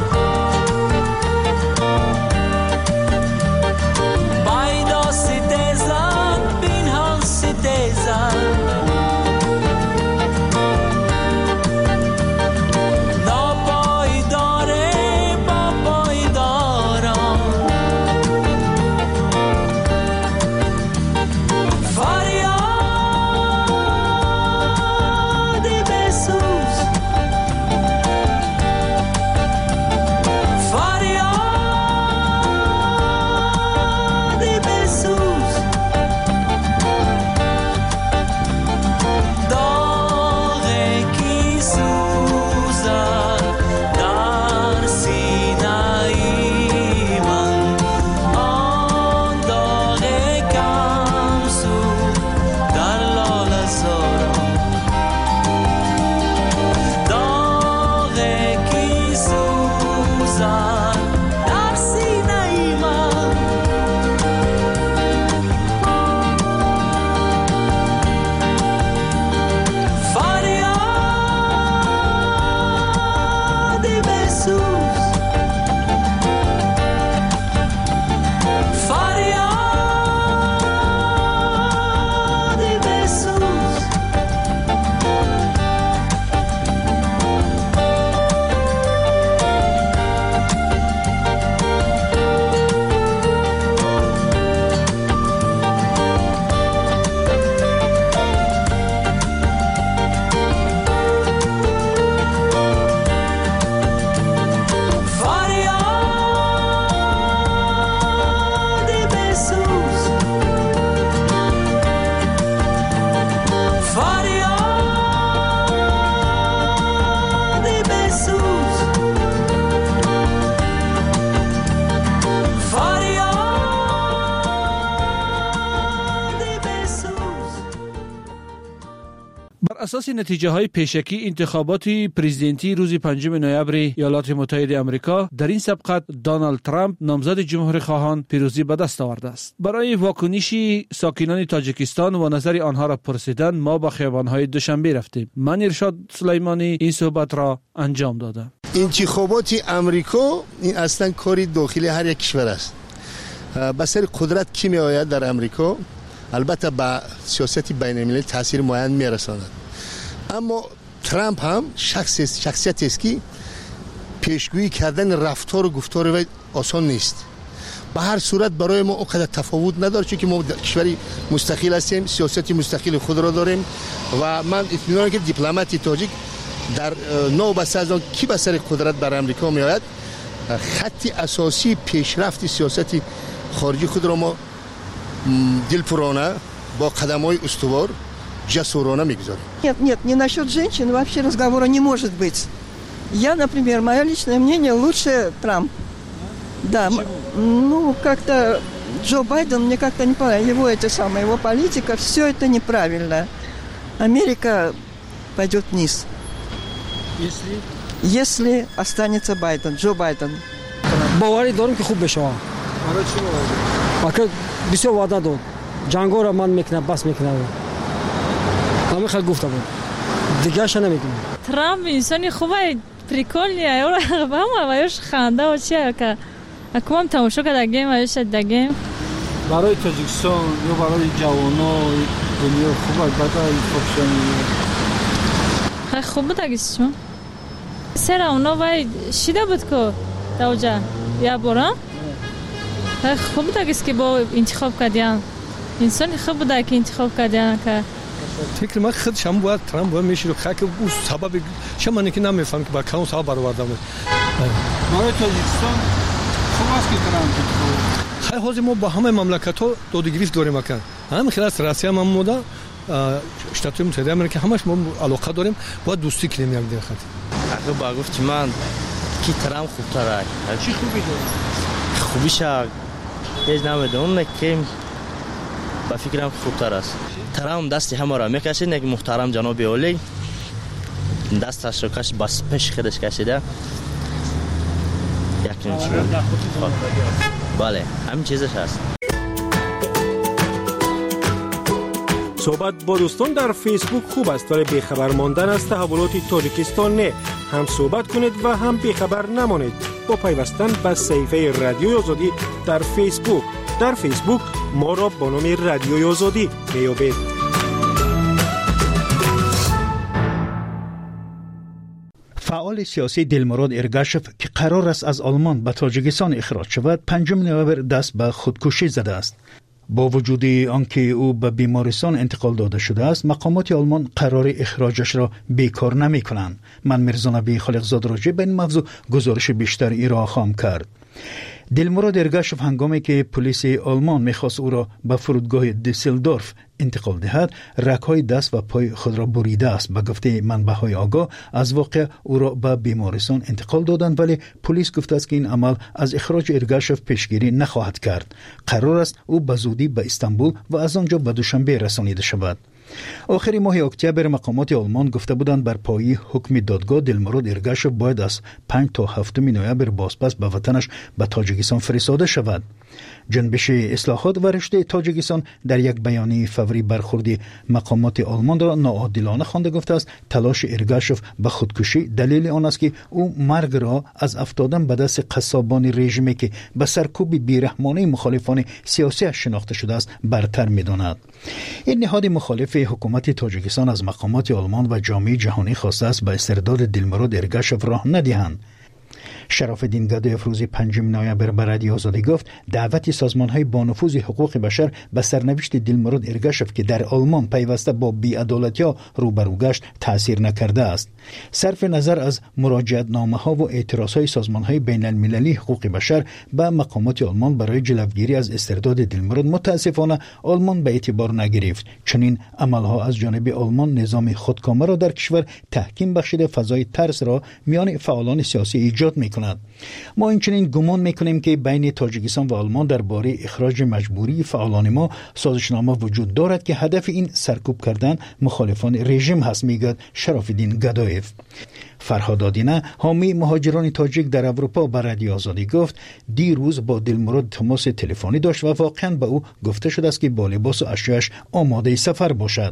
Speaker 9: بایدا ستیزن بینهان ستیزن،
Speaker 10: اساس نتیجه های پیشکی انتخابات پرزیدنتی روز پنجم نوامبر ایالات متحده آمریکا در این سبقت دونالد ترامپ نامزد جمهوری خواهان پیروزی به دست آورده است. برای واکنش ساکنان تاجیکستان و نظر آنها را پرسیدن ما به خیابان‌های دوشنبه رفتیم. من ارشاد سلیمانی این صحبت را انجام دادم.
Speaker 11: انتخابات آمریکا این اصلا کاری داخلی هر یک کشور است. به سر قدرت کی می آید در آمریکا البته با سیاست بین المللی تاثیر معین می رساند. اما ترامپ هم شخص شخصیتی است که پیشگویی کردن رفتار و گفتار وی آسان نیست. به هر صورت برای ما اونقدر تفاوت نداره چون که ما کشوری مستقل هستیم، سیاستی مستقل خود را داریم و من اطمینان که دیپلمات تاجیک در نوبت از آن کی به سر قدرت بر امریکا می آید، خط اساسی پیشرفت سیاست خارجی خود را ما دلپرانه با قدم‌های استوار جسورانه می‌گذاریم.
Speaker 12: Нет, нет, не насчет женщин вообще разговора не может быть. Я, например, мое личное мнение, лучше Трамп. Да, ну как-то Джо Байден мне как-то не понравилось. Его это самое, его политика, все это неправильно. Америка пойдет вниз.
Speaker 13: Если?
Speaker 12: Если останется Байден, Джо Байден.
Speaker 13: باوری دارم که خوب بشه.
Speaker 10: برای چی باوری؟
Speaker 13: آخه بسیار وعده داد. جنگا را من میکنم بس میکنم. همه خیلی گفته بود. دیگه شو نمیکنم.
Speaker 14: ترامپ انسانی خوبه، پریکولیه. اول همه وایش خنده و چیه که اکوام تماشا کردیم وایش دگیم.
Speaker 10: برای تاجیکستان یا برای جوانا دنیا خوبه بعد انتخاب
Speaker 14: خیلی خوبه دگیستون. سر اونا وای شیده بود که دوجا یا برام. خیلی خوبه دگیست که با انتخاب کردیم. انسانی خوب بوده که انتخاب کردیم که
Speaker 15: فکر من خود شما باید ترامپ باید میشه که اون سبب شما نکی نمیفهم که با کدوم سبب برآورده بود.
Speaker 10: برای تاجیکستان خوب است که ترامپ
Speaker 15: خیلی حاضر ما با همه مملکت ها دودگریف داریم اکن. هم خیلی از روسیه هم مودا شتات متحده آمریکا همش ما علاقه داریم باید دوستی کنیم یک دیگه خاطر.
Speaker 16: اگه با گفت من کی ترامپ خوبتره.
Speaker 10: چی خوبی داره؟
Speaker 16: خوبیش هیچ نمیدونم که با فکرم خوبتر است. ترامپ دست همه را میکشید، یک محترم جناب اولی دستش رو کش بس پیش خودش کشیده. یک نمیشه. بله، همین چیزش هست.
Speaker 17: صحبت با دوستان در فیسبوک خوب است ولی بیخبر ماندن از تحولات تاجیکستان نه. هم صحبت کنید و هم بیخبر نمانید با پیوستن به صفحه رادیوی آزادی در فیسبوک. در فیسبوک ما را با نام رادیوی آزادی میابید.
Speaker 18: فعال سیاسی دلمراد ارگاشف که قرار است از آلمان به تاجیکستان اخراج شود، پنجم نوامبر دست به خودکشی زده است. با وجود آنکه او به بیمارستان انتقال داده شده است، مقامات آلمان قرار اخراجش را بیکار نمی کنند. من میرزا نبی خالقزاد راجع به این موضوع گزارش بیشتر ارائه خواهم کرد. دلمراد ارگاشف هنگامی که پلیس آلمان میخواست او را به فرودگاه دیسلدورف انتقال دهد، رگ‌های دست و پای خود را بریده است. به گفته منبع‌های آگاه از واقع او را به بیمارستان انتقال دادند، ولی پلیس گفته است که این عمل از اخراج ارگاشف پیشگیری نخواهد کرد. قرار است او به زودی به استانبول و از آنجا به دوشنبه رسانیده شود. آخر ماه اکتبر مقامات آلمان گفته بودند بر پایه حکم دادگاه دلمراد ارگاشف باید از پنج تا هفتم نوامبر بازپس به وطنش به تاجیکستان فرستاده شود. جنبش اصلاحات و رشد تاجیکستان در یک بیانیه فوری برخورد مقامات آلمان را ناعادلانه خوانده گفته است تلاش ارگاشف به خودکشی دلیل آن است که او مرگ را از افتادن به دست قصابان رژیمی که به سرکوب بیرحمانه مخالفان سیاسی شناخته شده است برتر می‌داند. این نهاد مخالف حکومت تاجیکستان از مقامات آلمان و جامعه جهانی خواسته است به استرداد دلمراد ارگاشف راه ندهند. شرف الدین گدایف روز پنجم نوامبر به رادیو آزادی گفت دعوت سازمان‌های با نفوذ حقوق بشر به سرنوشت دلمراد ارگاشف که در آلمان پیوسته با بی‌عدالتی‌ها روبرو گشت تأثیر نکرده است. صرف نظر از مراجعتنامه‌ها و اعتراض‌های سازمان‌های بین‌المللی حقوق بشر به مقامات آلمان برای جلوگیری از استرداد دلمراد متأسفانه آلمان به اعتبار نگرفت. چنین عمل‌ها از جانب آلمان نظام خودکامه را در کشور تحکیم بخشیده فضای ترس را میان فعالان سیاسی ایجاد می‌کند. ما اینچنین گمان میکنیم که بین تاجیکستان و آلمان درباره اخراج مجبوری فعالان ما سازشنامه وجود دارد که هدف این سرکوب کردن مخالفان رژیم هست، میگوید شرف الدین گدایف. فرهاد آدینه حامی مهاجران تاجیک در اروپا به رادیو آزادی گفت دیروز با دلمراد تماس تلفنی داشت و واقعا به او گفته شده است که با لباس و اشیاءش آماده سفر باشد.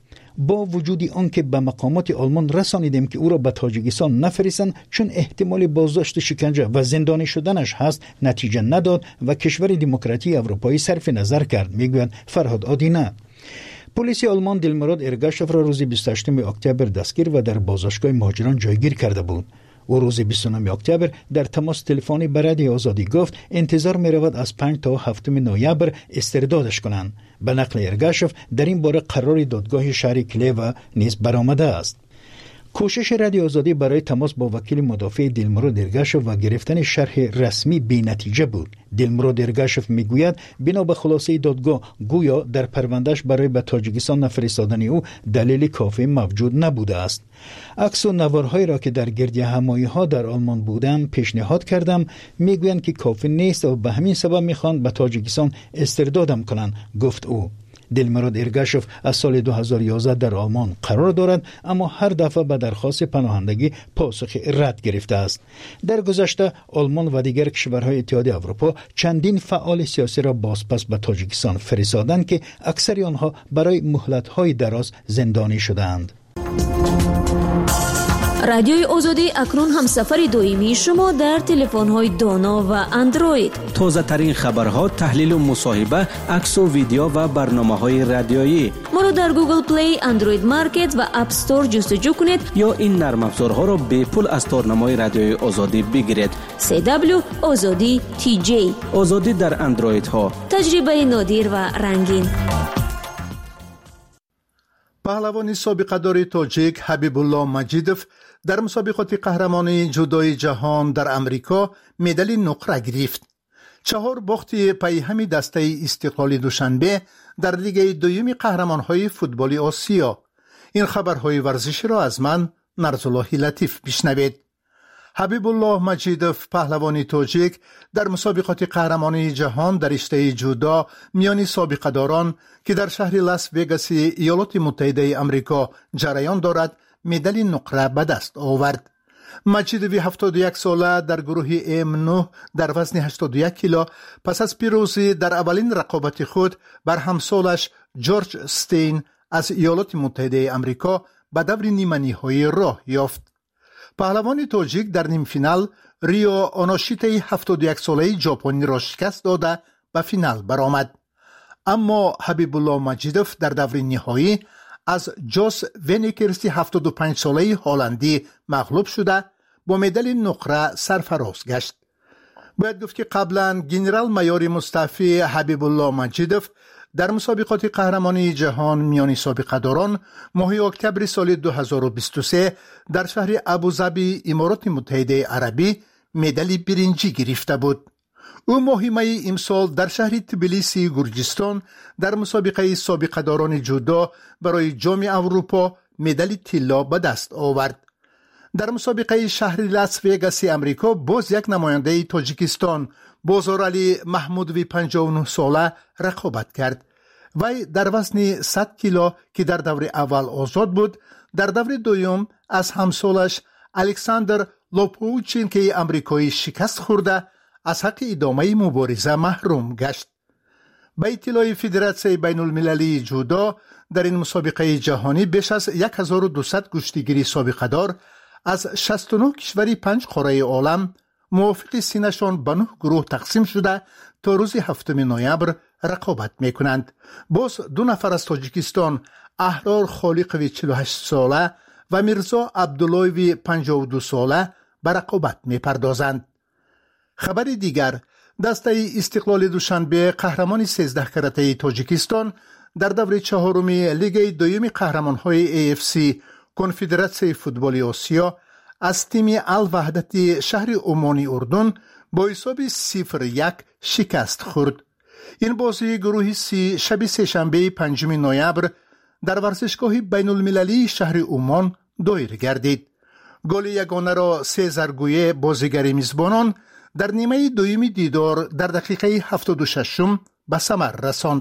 Speaker 18: با وجود آنکه به مقامات آلمان رسانیدیم که او را به تاجیکستان نفرستند چون احتمال بازداشت، شکنجه و زندانی شدنش هست، نتیجه نداد و کشور دموکراتی اروپایی صرف نظر کرد، میگوید فرهاد آدینه. پلیس آلمان دلمراد ارگاشف را روز بیست و هشتم اکتبر دستگیر و در بازداشتگاه مهاجران جایگیر کرده بود. او روز بیست و نهم اکتبر در تماس تلفنی به رادیو آزادی گفت انتظار می رود از پنج تا هفتم نوامبر استردادش کنند. به نقل ارگاشف در این باره قرار دادگاه شهر کلیو نیز برآمده است. کوشش رادیو آزادی برای تماس با وکیل مدافع دلمراد ارگاشف و گرفتن شرح رسمی بی نتیجه بود. دلمراد ارگاشف میگوید بنا به خلاصه دادگاه گویا در پروندهش برای به تاجیکستان نفرستادن او دلیل کافی موجود نبوده است. عکس و نوارهایی را که در گردی همایی ها در آلمان بودم پیشنهاد کردم، میگویند که کافی نیست و به همین سبب میخوان به تاجیکستان استردادم کنند، گفت او. دلمراد ارگاشف از سال دو هزار و یازده در آلمان قرار دارد، اما هر دفعه به درخواست پناهندگی پاسخ رد گرفته است. در گذشته آلمان و دیگر کشورهای اتحادیه اروپا چندین فعال سیاسی را بازپس به تاجیکستان فرستادند که اکثر آنها برای مهلت‌های دراز زندانی شدند.
Speaker 19: رادیوی آزادی اکنون همسفر دائمی شما در تلفن‌های دانا و اندروید.
Speaker 8: تازه ترین خبرها، تحلیل و مصاحبه، عکس و ویدیو و برنامه‌های رادیویی.
Speaker 19: ما را در گوگل پلی، اندروید مارکت و اپ استور جستجو کنید
Speaker 8: یا این نرم افزارها را به پول از تارنمای رادیوی آزادی بگیرید.
Speaker 19: سی دبلیو آزادی تی جی.
Speaker 8: آزادی در اندروید ها.
Speaker 19: تجربه نادر و رنگین.
Speaker 20: پهلوان سابقه‌دار تاجیک حبیب الله مجیدوف در مسابقات قهرمانی جودوی جهان در امریکا مدال نقره گرفت. چهار باخت پی همی دسته استقلال دوشنبه در لیگ دوم قهرمان‌های فوتبال آسیا. این خبرهای ورزشی را از من نرزالله لطیف بشنوید. حبیب الله مجیدوف پهلوان تاجیک در مسابقات قهرمانی جهان در رشته جودو میان سابقه‌داران که در شهر لاس وگاس ایالات متحده آمریکا جریان دارد مدال نقره به دست آورد. مجیدوف هفتاد و یک ساله در گروه ام نه در وزن هشتاد و یک کیلو پس از پیروزی در اولین رقابت خود بر همسالش جورج استین از ایالات متحده آمریکا به دور نیمه نهایی راه یافت. پهلوان تاجیک در نیم فینال ریو آناشیته هفتاد و یک ساله ژاپنی را شکست داده به فینال برآمد. اما حبیب الله مجیدوف در دور نهایی از جوس ونیکرسی هفتاد و پنج ساله هلندی مغلوب شده با مدال نقره سرفراز گشت. باید گفت که قبلا گنرال مایور مصطفی حبیب الله مجیدوف در مسابقات قهرمانی جهان میان سابقه‌داران ماه اکتبر سال دو هزار و بیست و سه در شهر ابوظبی امارات متحده عربی مدال برنجی گرفته بود. او ماه می امسال در شهر تبلیسی گرجستان در مسابقه سابقه‌داران جودو برای جام اروپا مدال طلا به دست آورد. در مسابقه شهر لاس وگاس امریکا باز یک نماینده تاجیکستان بازارعلی محمودوی پنجاه و نه ساله رقابت کرد. وی در وزن صد کیلو که در دور اول آزاد بود، در دور دوم از همسالش الکساندر لوپوچینکی امریکایی شکست خورده از حق ادامه مبارزه محروم گشت. به اطلاع فدراسیون بین المللی جودو در این مسابقه جهانی بیش از هزار و دویست کشتیگیر سابقه دار از شصت و نه کشوری پنج قاره عالم موافق سینشان به نه گروه تقسیم شده تا روز هفتم نوامبر رقابت میکنند. باز دو نفر از تاجیکستان، احرار خالقوی چهل و هشت ساله و میرزا عبداللهوی پنجاه و دو ساله به رقابت میپردازند. خبر دیگر، دسته استقلال دوشنبه قهرمان سیزده کرته تاجیکستان در دور چهارم لیگ دوم قهرمان‌های ای اف سی کنفدراسیون فوتبال آسیا از تیم الوحدت شهر عمانی اردن با حساب صفر یک شکست خورد. این بازی گروه سی شب سه‌شنبه پنجم نوامبر در ورزشگاه بین المللی شهر عمان دایر گردید. گل یگانه را سزار گویه بازیگر میزبانان در نیمه دوم دیدار در دقیقه هفتاد و ششم به ثمر رساند.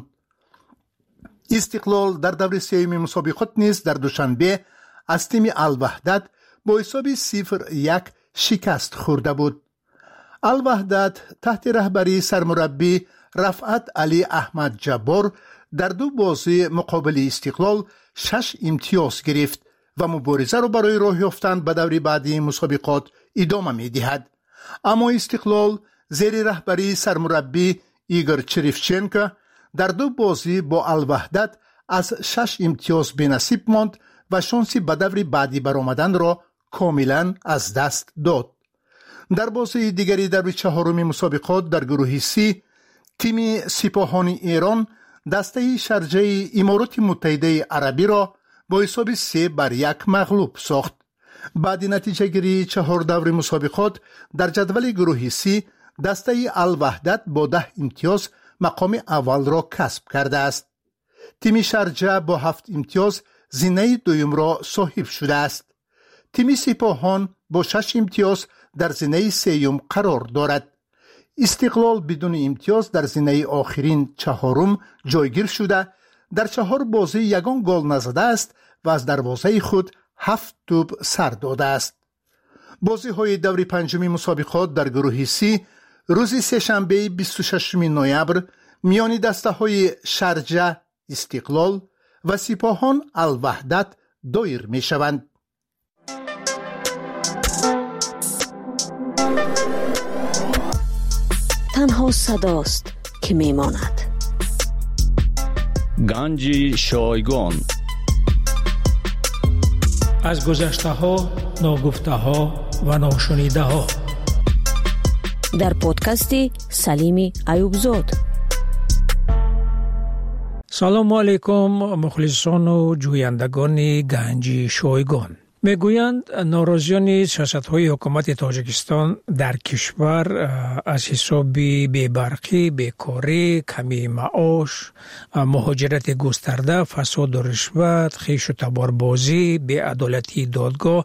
Speaker 20: استقلال در دور سوم مسابقات نیز در دوشنبه از تیم الوحدت با حساب صفر یک شکست خورده بود. الوحدت تحت رهبری سرمربی رفعت علی احمد جبار در دو بازی مقابل استقلال شش امتیاز گرفت و مبارزه را برای راه یافتن به دور بعدی مسابقات ادامه می دهد. اما استقلال زیر رهبری سرمربی ایگور چریفچنکو در دو بازی با الوحدت از شش امتیاز بی‌نصیب ماند و شانسی به دور بعدی برآمدن را کاملا از دست داد. در بازی دیگری در چهارم مسابقات در گروه سی، تیم سپاهان ایران دسته شرجه امارات متحده عربی را با حساب سه بر یک مغلوب ساخت. بعد نتیجه گیری چهار دور مسابقات در جدول گروه سی دسته الوحدت با ده امتیاز مقام اول را کسب کرده است. تیم شارجه با هفت امتیاز زینه دویم را صاحب شده است. تیم سپاهان با شش امتیاز در زینه سیوم قرار دارد. استقلال بدون امتیاز در زینه آخرین چهارم جایگیر شده در چهار بازی یگان گل نزده است و از دروازه خود هفت توپ سر داده است. بازی های دور پنجمی مسابقات در گروه سی روز سه‌شنبه بیست و ششم نوامبر میان دسته های شارجه، استقلال و سپاهان الوحدت دایر می شوند.
Speaker 19: تنها صداست که می ماند.
Speaker 21: گنج شایگان
Speaker 22: از گذشته ها، ناگفته ها و ناشنیده ها
Speaker 19: در پادکست سلیمی ایوبزاد.
Speaker 22: سلام علیکم مخلصان و جویندگان گنج شایگان. میگویند ناراضیان سیاست‌های حکومت تاجیکستان در کشور از حساب بی‌برقی، بیکاری، کمی معاش، مهاجرت گسترده، فساد و رشوت، خویش و تباربازی، بی‌عدالتی دادگاه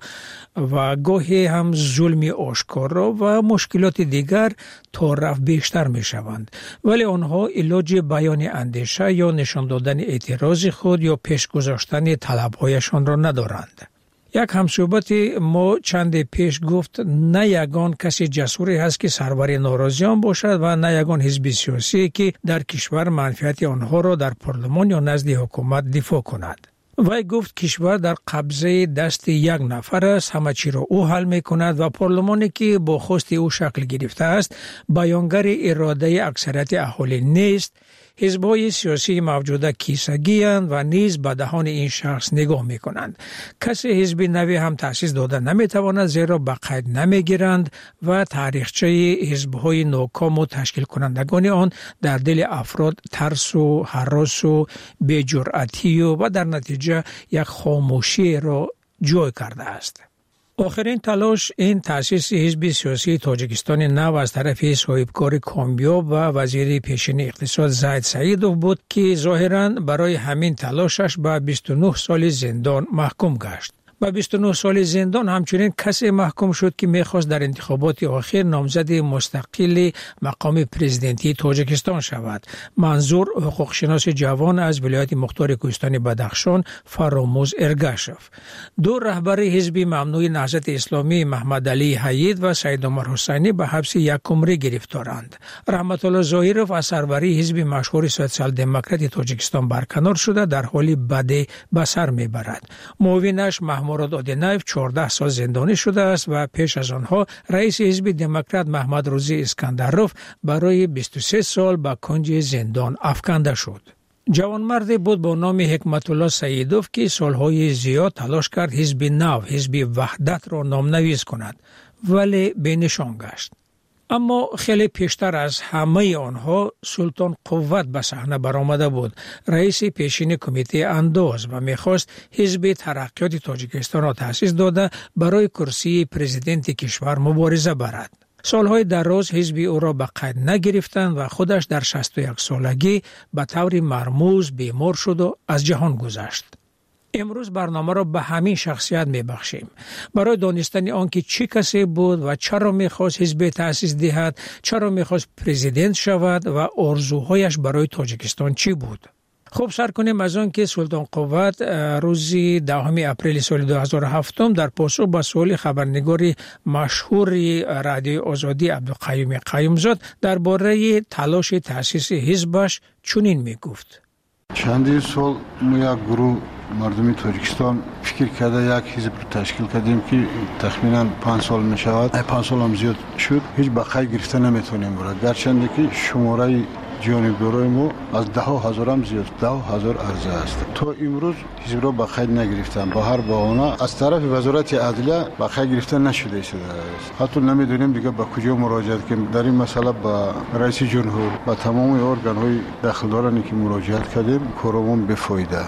Speaker 22: و گاهی هم ظلم آشکارا و مشکلات دیگر تا رفت بیشتر می شوند. ولی آنها علاج بیان اندیشه یا نشان دادن اعتراض خود یا پیش گذاشتن طلب‌هایشان را ندارند. یک همصحبت ما چند پیش گفت نه یگان کسی جسوری هست که سرور ناراضیان باشد و نه یگان حزب سیاسی که در کشور منفعت آنها را در پارلمان یا نزد حکومت دفاع کند. وی گفت کشور در قبضه دست یک نفر است، همه چی را او حل می کند و پارلمانی که با خواست او شکل گرفته است بیانگر اراده اکثریت اهالی نیست. حزب‌های سیاسی موجوده کیسگی اند و نیز به دهان این شخص نگاه می کنند. کسی حزب نوی هم تأسیس داده نمی تواند زیرا به قید نمی گیرند و تاریخچه حزب‌های ناکام و تشکیل کنندگان آن در دل افراد ترس و هراس و بی‌جرأتی و در نتیجه یک خاموشی را جای کرده است. آخرین تلاش این تأسیس حزب سیاسی تاجیکستان نو از طرف صاحبکار کامیاب و وزیر پیشین اقتصاد زید سعیدوف بود که ظاهراً برای همین تلاشش به بیست و نه سال زندان محکوم گشت. با بیست و نه سال زندان همچنین کسی محکوم شد که میخواست در انتخابات آخر نامزد مستقل مقام پرزیدنتی تاجیکستان شود. منظور حقوق شناس جوان از ولایت مختار کوهستان بدخشان فراموز ارگاشف. دو رهبر حزب ممنوع نهضت اسلامی محمد علی حید و سید عمر حسینی به حبس یک عمره گرفتارند. رحمت الله ظاهرов از سروری حزب مشهور سوسیال دموکرات تاجیکستان برکنار شده در حالی بد به سر میبرد. معاونش محمود مراد آدینایف چهارده سال زندانی شده است و پیش از آنها رئیس حزب دموکرات محمد روزی اسکندروف برای بیست و سه سال به کنج زندان افکنده شد. جوانمردی بود با نام حکمت الله سعیدوف که سالهای زیاد تلاش کرد حزب نو، حزب وحدت را نامنویس کند ولی بینشان گشت. اما خیلی پیشتر از همه آنها سلطان قوت به صحنه برآمده بود، رئیس پیشین کمیته انداز و میخواست حزب ترقیات تاجیکستان را تأسیس داده برای کرسی پرزیدنت کشور مبارزه برد. سالهای دراز حزب او را به قید نگرفتند و خودش در شصت و یک سالگی به طور مرموز بیمار شد و از جهان گذشت. امروز برنامه را به همین شخصیت میبخشیم برای دانستن آنکه چه کسی بود و چرا میخواست حزب تأسیس دهد، چرا میخواست پرزیدنت شود و آرزوهایش برای تاجیکستان چی بود. خب سر کنیم از آن که سلطان قوت روز دهم اپریل سال دو هزار و هفت در پاسخ به سوال خبرنگار مشهور رادیو آزادی عبدالقیوم قیومزاد درباره تلاش تأسیس حزبش چنین میگفت:
Speaker 23: چندین سال ما یک گروه مردمی تاجیکستان فکر کرده یک حزب رو تشکیل کردیم که تخمینا پنج سال می شود. پنج سال هم زیاد شد، هیچ به قید گرفته نمیتونیم برد، گرچنده که شماره جانبدارای ما از ده هزار هم زیاد، ده هزار عرضه است. تا امروز حزب را به قید نگرفتن، با هر بهانه از طرف وزارت عدلیه به قید گرفته نشده است. حتی نمیدونیم دیگه به کجا مراجعه کنیم. در این مسئله با رئیس جمهور و تمام ارگان های دخلدارانی که مراجعه کردیم کارمون بفایده.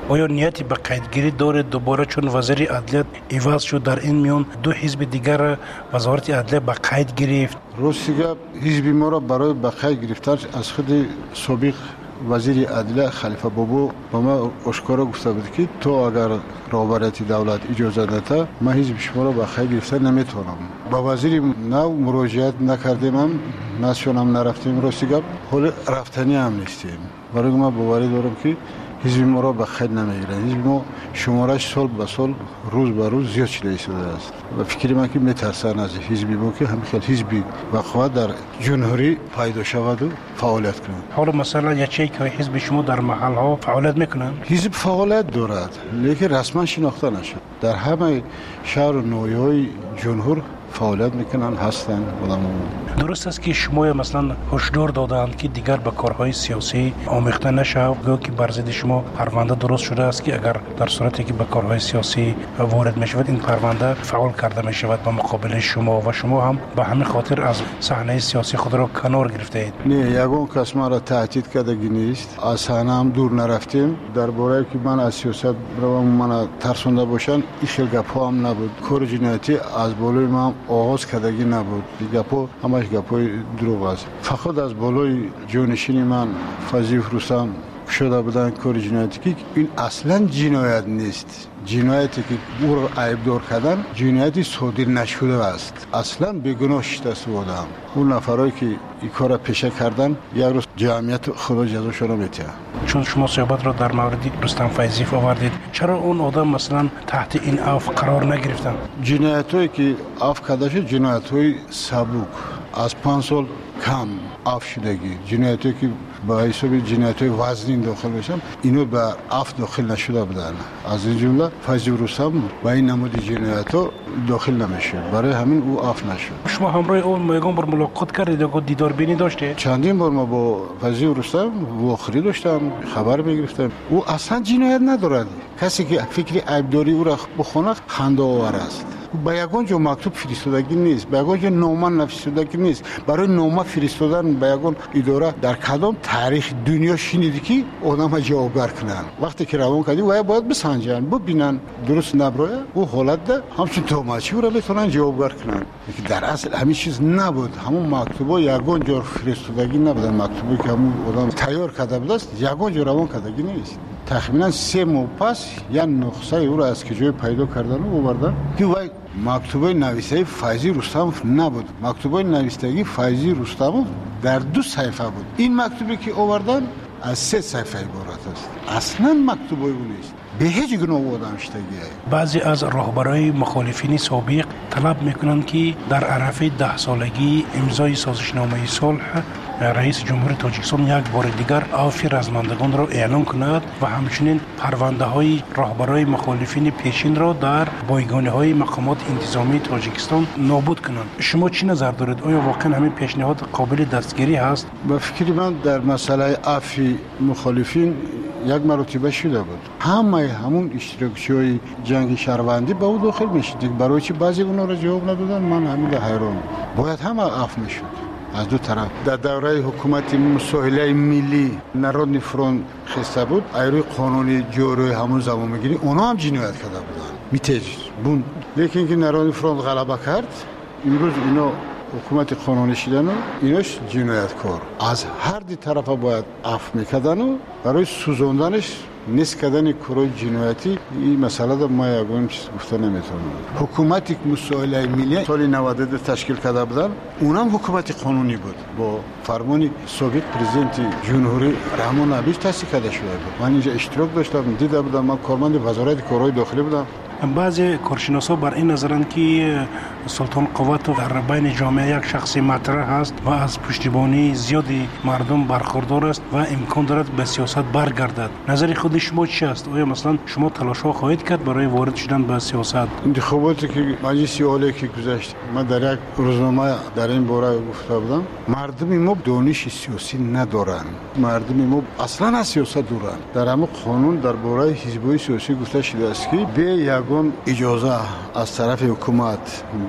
Speaker 1: آیا نیتی به قیدگیری داره دوباره چون وزیر عدلیه عوض شد در این میان دو حزب دیگر وزارت عدلیه به قید گرفت؟
Speaker 23: راستیگه حزب ما را برای به قید گرفتن از خود سابق وزیر عدلیه خلیفه بابو با ما اشکارا گفته بود که تو اگر رهبریت دولت اجازه نده من حزب شما را به قید گرفتن نمیتونم. با وزیر نو مراجعت نکردیم، هم نشونم نرفتیم. راستیگه حال رفتنی هم نیستیم. برای ما باوری دارم که حزب ما را به قید نمیگیرند. حزب ما شمارش سال به سال روز به روز زیاد شده شده است و فکر من که میترسن از حزبی با که همین حزبی وقوع در جمهوری پیدا شود و فعالیت کنند.
Speaker 1: حالا مثلا یکی که حزب شما در محل ها فعالیت میکنند؟
Speaker 23: حزب فعالیت دارد لیکن رسما شناخته نشد. در همه شهر و ناحیه‌های جمهور فعالیت میکنن هستن آدم‌ها.
Speaker 1: درست است که شما مثلا هشدار دادند که دیگر به کارهای سیاسی آمیخته نشود، گویا که بر ضد شما پرونده درست شده است که اگر در صورتی که به کارهای سیاسی وارد میشود این پرونده فعال کرده میشود به مقابل شما و شما هم به همین خاطر از صحنه سیاسی خود را کنار گرفته اید.
Speaker 23: نه، یگان کس ما را تهدید کردگی نیست. از صحنه هم دور نرفتیم. درباره که من از سیاست رو من ترسونده باشن این خیلی گپ‌ها هم نبود. کار جنایتی از بالای ما آغاز کردگی نبود. گپ‌ها همش گپ‌های دروغ است. فقط از بالای جانشین من فضیل رستم شده بودن کار جنایتی که این اصلا جنایت نیست. جنایتی که او را عیبدار کردن جنایتی صادر نشده است. اصلا بیگناه شده بودم. اون نفرایی که این کار را پیشه کردن یک روز جمعیت خدا جزاشون را میده.
Speaker 1: چون شما صحبت را در مورد رستم فیضی آوردید، چرا اون آدم مثلا تحت این عفو قرار نگرفتن؟
Speaker 23: جنایتایی که عفو کرده شد جنایت‌های سبک از پنج سال کم عفو شدگی، جنایتی که با حساب جنایت‌های وزنی داخل بشن اینو به عفو داخل نشده بودن. از این جمله فیضی رستم با این نمود جنایت‌ها داخل نمیشه، برای همین او عفو نشد.
Speaker 1: شما همراه اون میگم بر ملاقات کردید و دیدار بینی داشته؟
Speaker 23: چندین بار ما با فیضی رستم واخری داشتم، خبر میگرفتم. او اصلا جنایت ندارد. کسی که فکر عیبداری او را بخونه خنده آور است. با یگان جا مکتوب فرستادگی نیست، با یگان جا نامه نفرستادگی نیست. برای نامه فرستادن با یگان اداره در کدام تاریخ دنیا شنیدی که آدم جوابگر کنن؟ وقتی که روان کردی و باید بسنجن ببینن درست نبرای او حالت ده همچون توماچی رو بتونن جوابگر کنن. که در اصل همین چیز نبود. همون مکتوبا یگان جا فرستادگی نبودن. مکتوبی که همون آدم تیار کرده بود است یگان جا روان کردگی نیست. تقریبا سه ماه پس یا نسخه او را از کجای پیدا کردن و آوردن که وای مکتوبه نویسه فیضی رستم نبود. مکتوبه نویسندگی فیضی رستم در دو صفحه بود. این مکتوبی که آوردن از سه صفحه عبارت است. اصلا مکتوبه او نیست. به هیچ گونه آدم شدگی.
Speaker 1: بعضی از رهبرای مخالفین سابق طلب میکنند که در عرف ده سالگی امضای سازشنامه صلح رئیس جمهور تاجیکستان یک بار دیگر عفو رزمندگان را اعلام کند و همچنین پرونده های رهبرای مخالفین پیشین را در بایگانی های مقامات انتظامی تاجیکستان نابود کنند. شما چی نظر دارید؟ آیا واقعا همین پیشنهاد قابل دستگیری هست؟
Speaker 23: به فکر من در مسئله عفو مخالفین یک مرتبه شده بود. همه همون اشتراکچی‌های جنگ شهروندی به او داخل میشد. برای چی بعضی اونا را جواب ندادن؟ من همین حیران. باید همه عفو میشد. از دو طرف در دوره حکومت مساهله ملی نارودنی فرونت خسته بود. ایروی قانونی جوری همون زمان میگیری اونا هم جنایت کرده بودن. میتج بون لیکن که نارودنی فرونت غلبه کرد امروز اینا حکومت قانونی شدن و ایناش جنایتکار. از هر دی طرف باید عفو میکردن و برای سوزوندنش نیست کردن کارهای جنایتی این مسئله در ما یگان چیز گفته نمیتونم. حکومتی که مساهله ملی سال نود و دو تشکیل کرده بودن اونم حکومت قانونی بود با فرمان سابق پرزیدنت جمهوری رحمان ابیش تأسیس کرده شده بود. من اینجا اشتراک داشتم، دیده بودم. من کارمند وزارت کارهای داخلی بودم.
Speaker 1: بعضی کارشناسا بر این نظرند که سلطان قوت در بین جامعه یک شخص مطرح است و از پشتیبانی زیادی مردم برخوردار است و امکان دارد به سیاست برگردد. نظر خود شما چی است؟ آیا مثلا شما تلاش‌ها خواهید کرد برای وارد شدن به سیاست؟
Speaker 23: انتخاباتی که مجلس عالی که گذشت من در یک روزنامه در این باره گفته بودم مردم ما دانش سیاسی ندارند. مردم ما اصلا از سیاست دورند. در همه قانون درباره حزب‌های سیاسی گفته شده است که به یک اجازه از طرف حکومت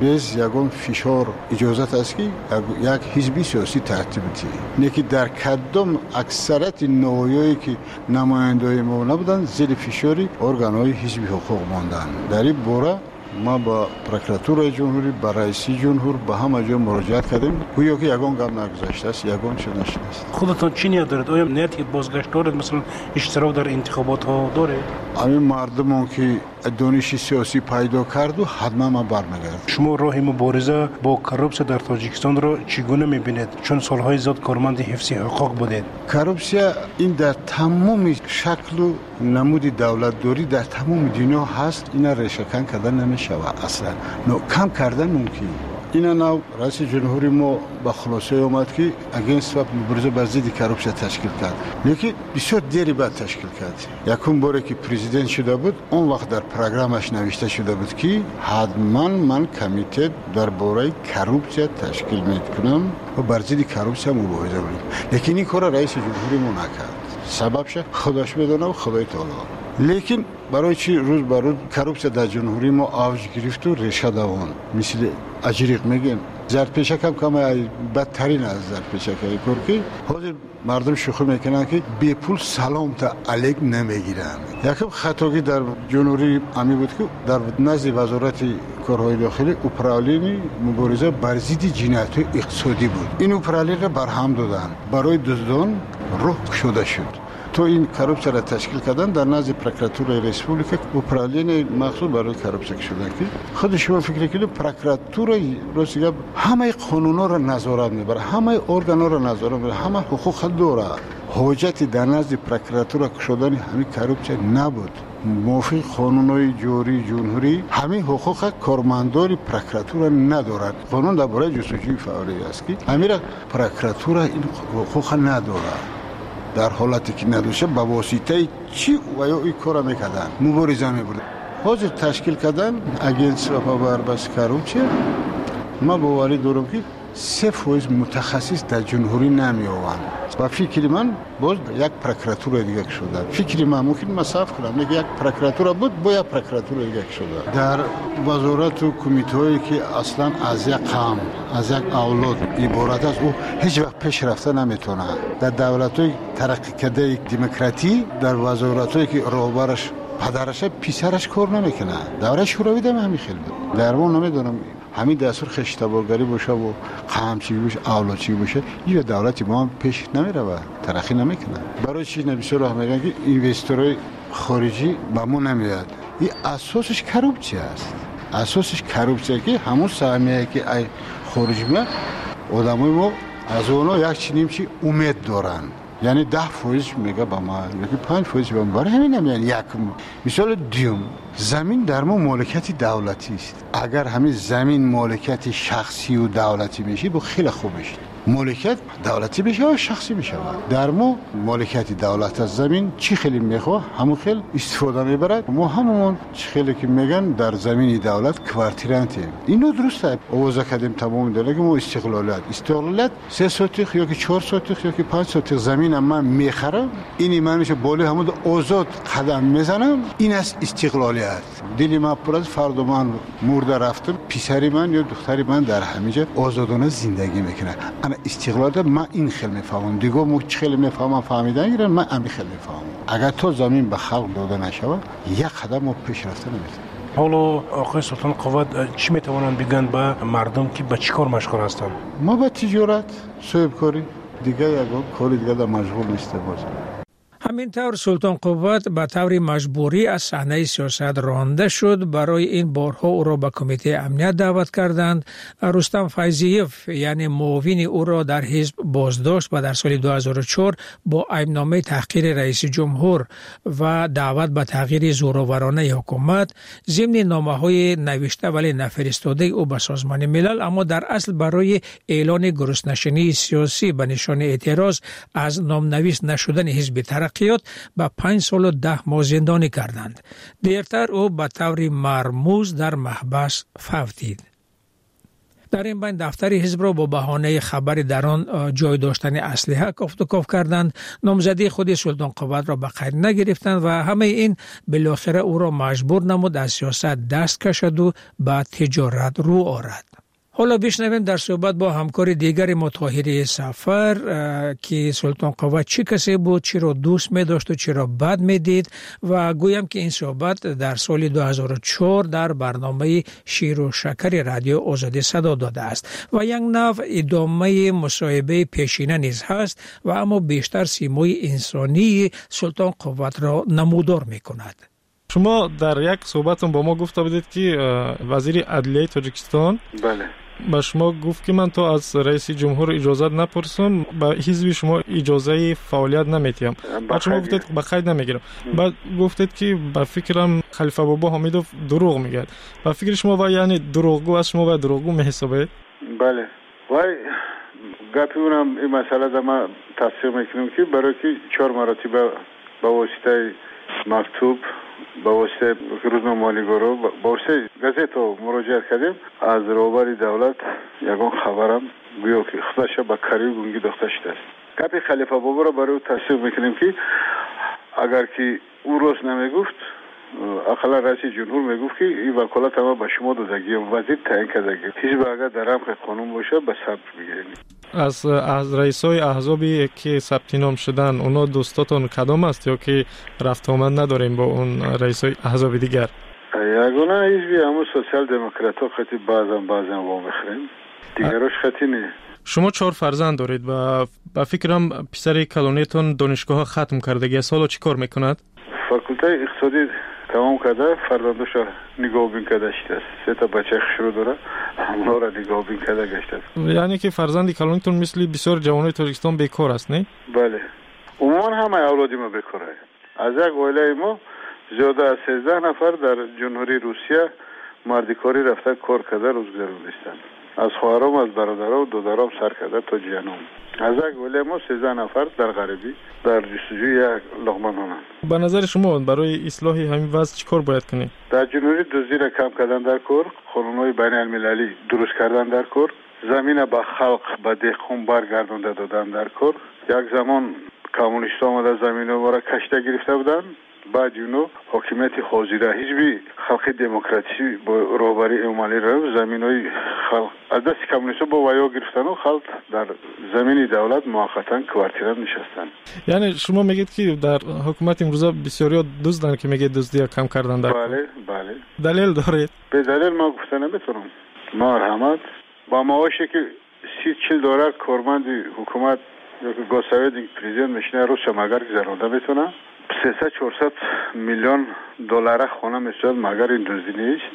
Speaker 23: без ягон фишор иҷозат аст ки як ҳизби сиёсӣ тартиб диҳад. не ки дар кадом аксарияти ноҳияе ки намояндаҳои мо набуданд зери фишори органҳои ҳизби ҳуқуқ монданд. дар ин бора ما با پروکراتورای جمهوری، با رئیس جمهور با همه جا مراجعت کردیم. گویا که یگان گام نگذاشته است، یگان شده نشده است.
Speaker 1: خودتان چی نیت دارید؟ آیا نیتی بازگشت دارید؟ مثلا اشتراک در انتخابات ها دارید؟
Speaker 23: همین مردمان که دانش سیاسی پیدا کرد و حتما ما برمیگردیم.
Speaker 1: شما راه مبارزه با کروپسیا در تاجیکستان را چگونه میبینید؟ چون سالهای زیاد کارمند حفظ حقوق بودید.
Speaker 23: کروپسیا این در تمام شکل و نمود دولتداری در تمام دنیا هست. اینا ریشه‌کن کردن نمیشود اصلا. نو کم کردن ممکن. اینا نو رئیس جمهوری ما با خلاصه اومد که اگینست و مبارزه با ضد کروپسیا تشکیل کرد. لیکن بسیار دیری بعد تشکیل کرد. یکم باره که پرزیدنت شده بود، اون وقت در پروگرامش نوشته شده بود که حتما من کمیته درباره کروپسیا تشکیل میکنم و بر ضد کروپسیا مبارزه کنم. لیکن این کار رئیس جمهوری ما نکرد. سببش خودش بدونه و خدای تعالی. لیکن برای چی روز بر روز کروپسیا در جمهوری ما آوج گرفت و ریشه دوان مثل اجریق میگن زرپیشک هم کم بدترین از زرپیشک های کرکی. حاضر مردم شوخی میکنن که بی پول سلام تا علیک نمیگیرن. یکم خطاگی در جمهوری امی بود که در نزد وزارت کارهای داخلی اپرالین مبارزه بر ضد جنایت‌های اقتصادی بود. این اپرالین را برهم دادن. برای دزدان روح شده شد. تو این کروپسیا را تشکیل کردن در نزد پروکراتورای ریسپوبلیک اپرالین مخصوص برای کروپسیا شدن که خود شما فکر کنید پروکراتورای روسیه همه قانونا را نظارت میبره، همه ارگانا را نظارت میبره، همه حقوق داره. حاجتی در نزد پروکراتور شدن همین کروپسیا نبود. موافق قانونهای جاری جمهوری همین حقوق کارمندان پروکراتور ندارد. قانون درباره جستجوی فوری است که همین پروکراتور این حقوق ندارد. در حالتی که نداشته با واسطه چی و یا این کار میکردن مبارزه میبردن. حاضر تشکیل کردن اگینست و پابربست کروپسیا. ما باوری دارم که سه فویز متخصص در جمهوری نمی آوند. و فکر من باز یک پروکراتور دیگه شده. فکر من ممکن مصاف کنم نگه یک پروکراتور بود با یک پروکراتور دیگه شده. در وزارت و کمیته هایی که اصلا از یک قوم از یک اولاد عبارت است او هیچ وقت پیش رفته نمیتونه. در دولت های ترقی کرده دموکراتی در وزارت هایی که راهبرش پدرش پیسرش کار نمیکنه. دوره شوروی دم همین خیلی بود. در ما نمیدونم همین دستور خشتبارگری باشه و قمچی باشه اولادچی باشه یه دولتی ما هم پیش نمیره و ترقی نمیکنه. برای چی نبیسه راه میگن که اینوستورهای خارجی به ما نمیاد. این اساسش کروپسیا است. اساسش کروپسیا که همون سهمیه که ای خارجی میاد آدمای ما از اونا یک چی نیم چی امید دارن. یعنی ده فویز میگه با ما یکی پنج فویز با ما برای همین نمیان یک مثال دیوم زمین در ما مالکیت دولتی است. اگر همین زمین مالکیت شخصی و دولتی میشه با خیلی خوب میشه. مالکیت دولتی بشه و شخصی میشه. در ما مالکیت دولت از زمین چی خیلی میخواه همون خیلی استفاده میبرد. ما همون چی خیلی که میگن در زمین دولت کوارتیرانتیم. اینو درسته. آوازه کردیم تمام داره که ما استقلالیت استقلالیت سه سوتیخ یا که چهار سوتیخ یا که پنج سوتیخ زمین من میخرم اینی من میشه بالا همون آزاد قدم میزنم این است استقلالیت. دلی من پر از فرد من مرده رفتم پسری من یا دختری من در همینجا آزادانه زندگی میکنه. استقلال من این خیلی میفهمم دیگه مو خیلی میفهمم فهمیدن گیرن من همین خیلی میفهمم. اگر تو زمین به خلق داده نشود یک قدم ما پیش رفته نمیتونیم.
Speaker 1: حالا آقای سلطان قوت چی میتوانند بگن به مردم که به چی کار مشغول هستند؟
Speaker 23: ما به تجارت صاحب کاری دیگه یک کاری دیگه در مشغول نیستیم.
Speaker 22: همینطور سلطان قوت به طور مجبوری از صحنه سیاست رانده شد. برای این بارها او را به کمیته امنیت دعوت کردند. رستم فیضیف یعنی معاون او را در حزب بازداشت و در سال دو هزار و چهار با ایبنامه تحقیر رئیس جمهور و دعوت به تغییر زورآورانه حکومت ضمن نامه‌های نوشته ولی نفرستاده او به سازمان ملل اما در اصل برای اعلان گرسنه‌شینی سیاسی به نشان اعتراض از نامنویس نشدن حزب ترقیات به پنج سال و ده ماه زندانی کردند. دیرتر او به طور مرموز در محبس فوتید. در این بین دفتر حزب را با بهانه خبر در آن جای داشتن اسلحه کافتوکاف کردند. نامزدی خود سلطان قوت را به قید نگرفتند و همه این بالاخره او را مجبور نمود از سیاست دست کشد و به تجارت رو آرد. حالا بشنویم در صحبت با همکار دیگر ما طاهری سفر که سلطان قوت چی کسی بود، چی را دوست می داشت و چی را بد می دید و گویم که این صحبت در سال دو هزار و چهار در برنامه شیر و شکر رادیو آزادی صدا داده است و یک نوع ادامه مصاحبه پیشینه نیز هست و اما بیشتر سیمای انسانی سلطان قوت را نمودار می کند.
Speaker 2: شما در یک صحبتون با ما گفته بودید که وزیر عدلیه تاجیکستان
Speaker 4: بله
Speaker 2: با شما گفت که من تو از رئیس جمهور اجازه نپرسم، با حزب شما اجازه فعالیت نمیتیم. بعد شما گفتید به قید نمیگیرم. بعد گفتید که با فکرم خلیفه بابا حمیدوف دروغ میگه. با فکر شما و یعنی دروغگو از شما و دروغگو میحسابید؟
Speaker 4: بله. وای گپی اونم این مسئله در ما تصدیق میکنم که برای که چهار مراتبه با واسطه مکتوب با واسطه روزنامه‌نگارا با واسطه گازیت مراجعه کردیم از روبر دولت یگان خبرم گویا که خودش با کاری گونگی داشته است. گپی خلیفه بابا را برای تصدیق میکنیم که اگر که او روز نمیگفت اقلا رئیس جمهور میگفت که این وکالت ما به شما دادگی وزیر تعیین کردگی حزب اگر در رمق قانون باشه به ثبت بگیریم.
Speaker 2: از از رئیسای احزابی که ثبت نام شدن اونا دوستاتون کدام است یا که رفت آمد نداریم با اون رئیسای احزاب دیگر؟
Speaker 4: یگانه حزبی همون سوسیال دموکرات ها خطی بعضن بعضن وام بخریم دیگراش خطی نه.
Speaker 2: شما چهار فرزند دارید و با فکرم پسر کلونیتون دانشگاه ختم کردگی سالا چی کار میکند؟
Speaker 4: فاکولته اقتصادی تمام کرده، فرزندش نگاه بین کرده است. سه تا بچه شروع داره، اونا را نگاه بین کرده گشته است.
Speaker 2: یعنی که فرزند کلونیتون مثل بسیار جوانای تاجیکستان بیکار است، نه؟
Speaker 4: بله. عموما همه اولادی ما بیکاره. از یک عائله ما زیاده از سیزده نفر در جمهوری روسیه مردکاری رفته کار کرده روزگار نیستند. از خواهرام، از برادرام و دادرام سر کرده تا جنوم. از یک عائله ما سیزده نفر در غربی در جستجوی یک لقمه نان.
Speaker 2: به نظر شما برای اصلاح همین وضع چیکار باید کنیم؟
Speaker 4: در جمهوری دزدی را کم کردن در کار، قانون‌های بین المللی درست کردن در کار، زمین به خلق به دهقان برگردانده دادن در کار. یک زمان کمونیست‌ها آمده زمین ما را کشته گرفته بودند. بعد اونو حاکمیت حاضره حزب خلق دموکراسی با رهبری عملی را زمینای خلق از دست کمونیست‌ها با ویا گرفتن و خلق در زمین دولت موقتا کوارتیرا نشستن.
Speaker 2: یعنی شما میگید که در حکومت امروزه بسیاری دزدن که میگه دزدی کم کردن در
Speaker 4: بله بله
Speaker 2: دلیل دارید؟
Speaker 4: به دلیل ما گفتن نمیتونم. مرحمت با معاشی که سی چل دلار کارمند حکومت یا که گوساوید پرزیدنت میشنه رو شماگر گذرونده میتونه سیصد چهارصد میلیون دلار خونه میشد مگر این دزدی نیست.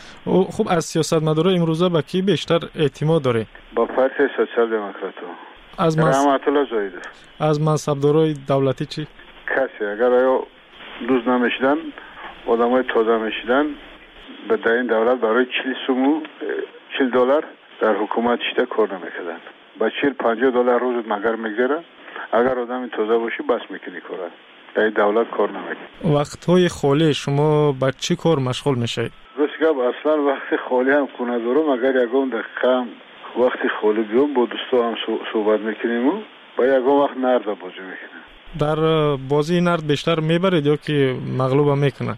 Speaker 2: خب از سیاستمدارا امروزه با کی بیشتر اعتماد داره؟
Speaker 4: با پارتی سوسیال دموکراتو.
Speaker 2: از
Speaker 4: رحمت الله زاید.
Speaker 2: از منصبدارای دولتی چی؟
Speaker 4: کسی اگر آیا دوز نمیشدن آدمای تازه میشدن به در این دولت برای چهل سومو چهل دلار در حکومت شده کار نمیکردن. با چهل پنجاه دلار روز مگر میگیره. اگر آدم تازه باشی بس میکنی کاره. در دولت کار نمیکنه.
Speaker 2: وقت‌های خالی شما با چی کار مشغول میشید؟
Speaker 4: راستگاب اصلا وقت خالی هم خونه دارم اگر یکم دقیقه وقتی خالی بیام با دوستا هم صحبت میکنیم و با یکم وقت نرد بازی میکنیم.
Speaker 2: در بازی نرد بیشتر میبرید یا که مغلوب هم میکنن؟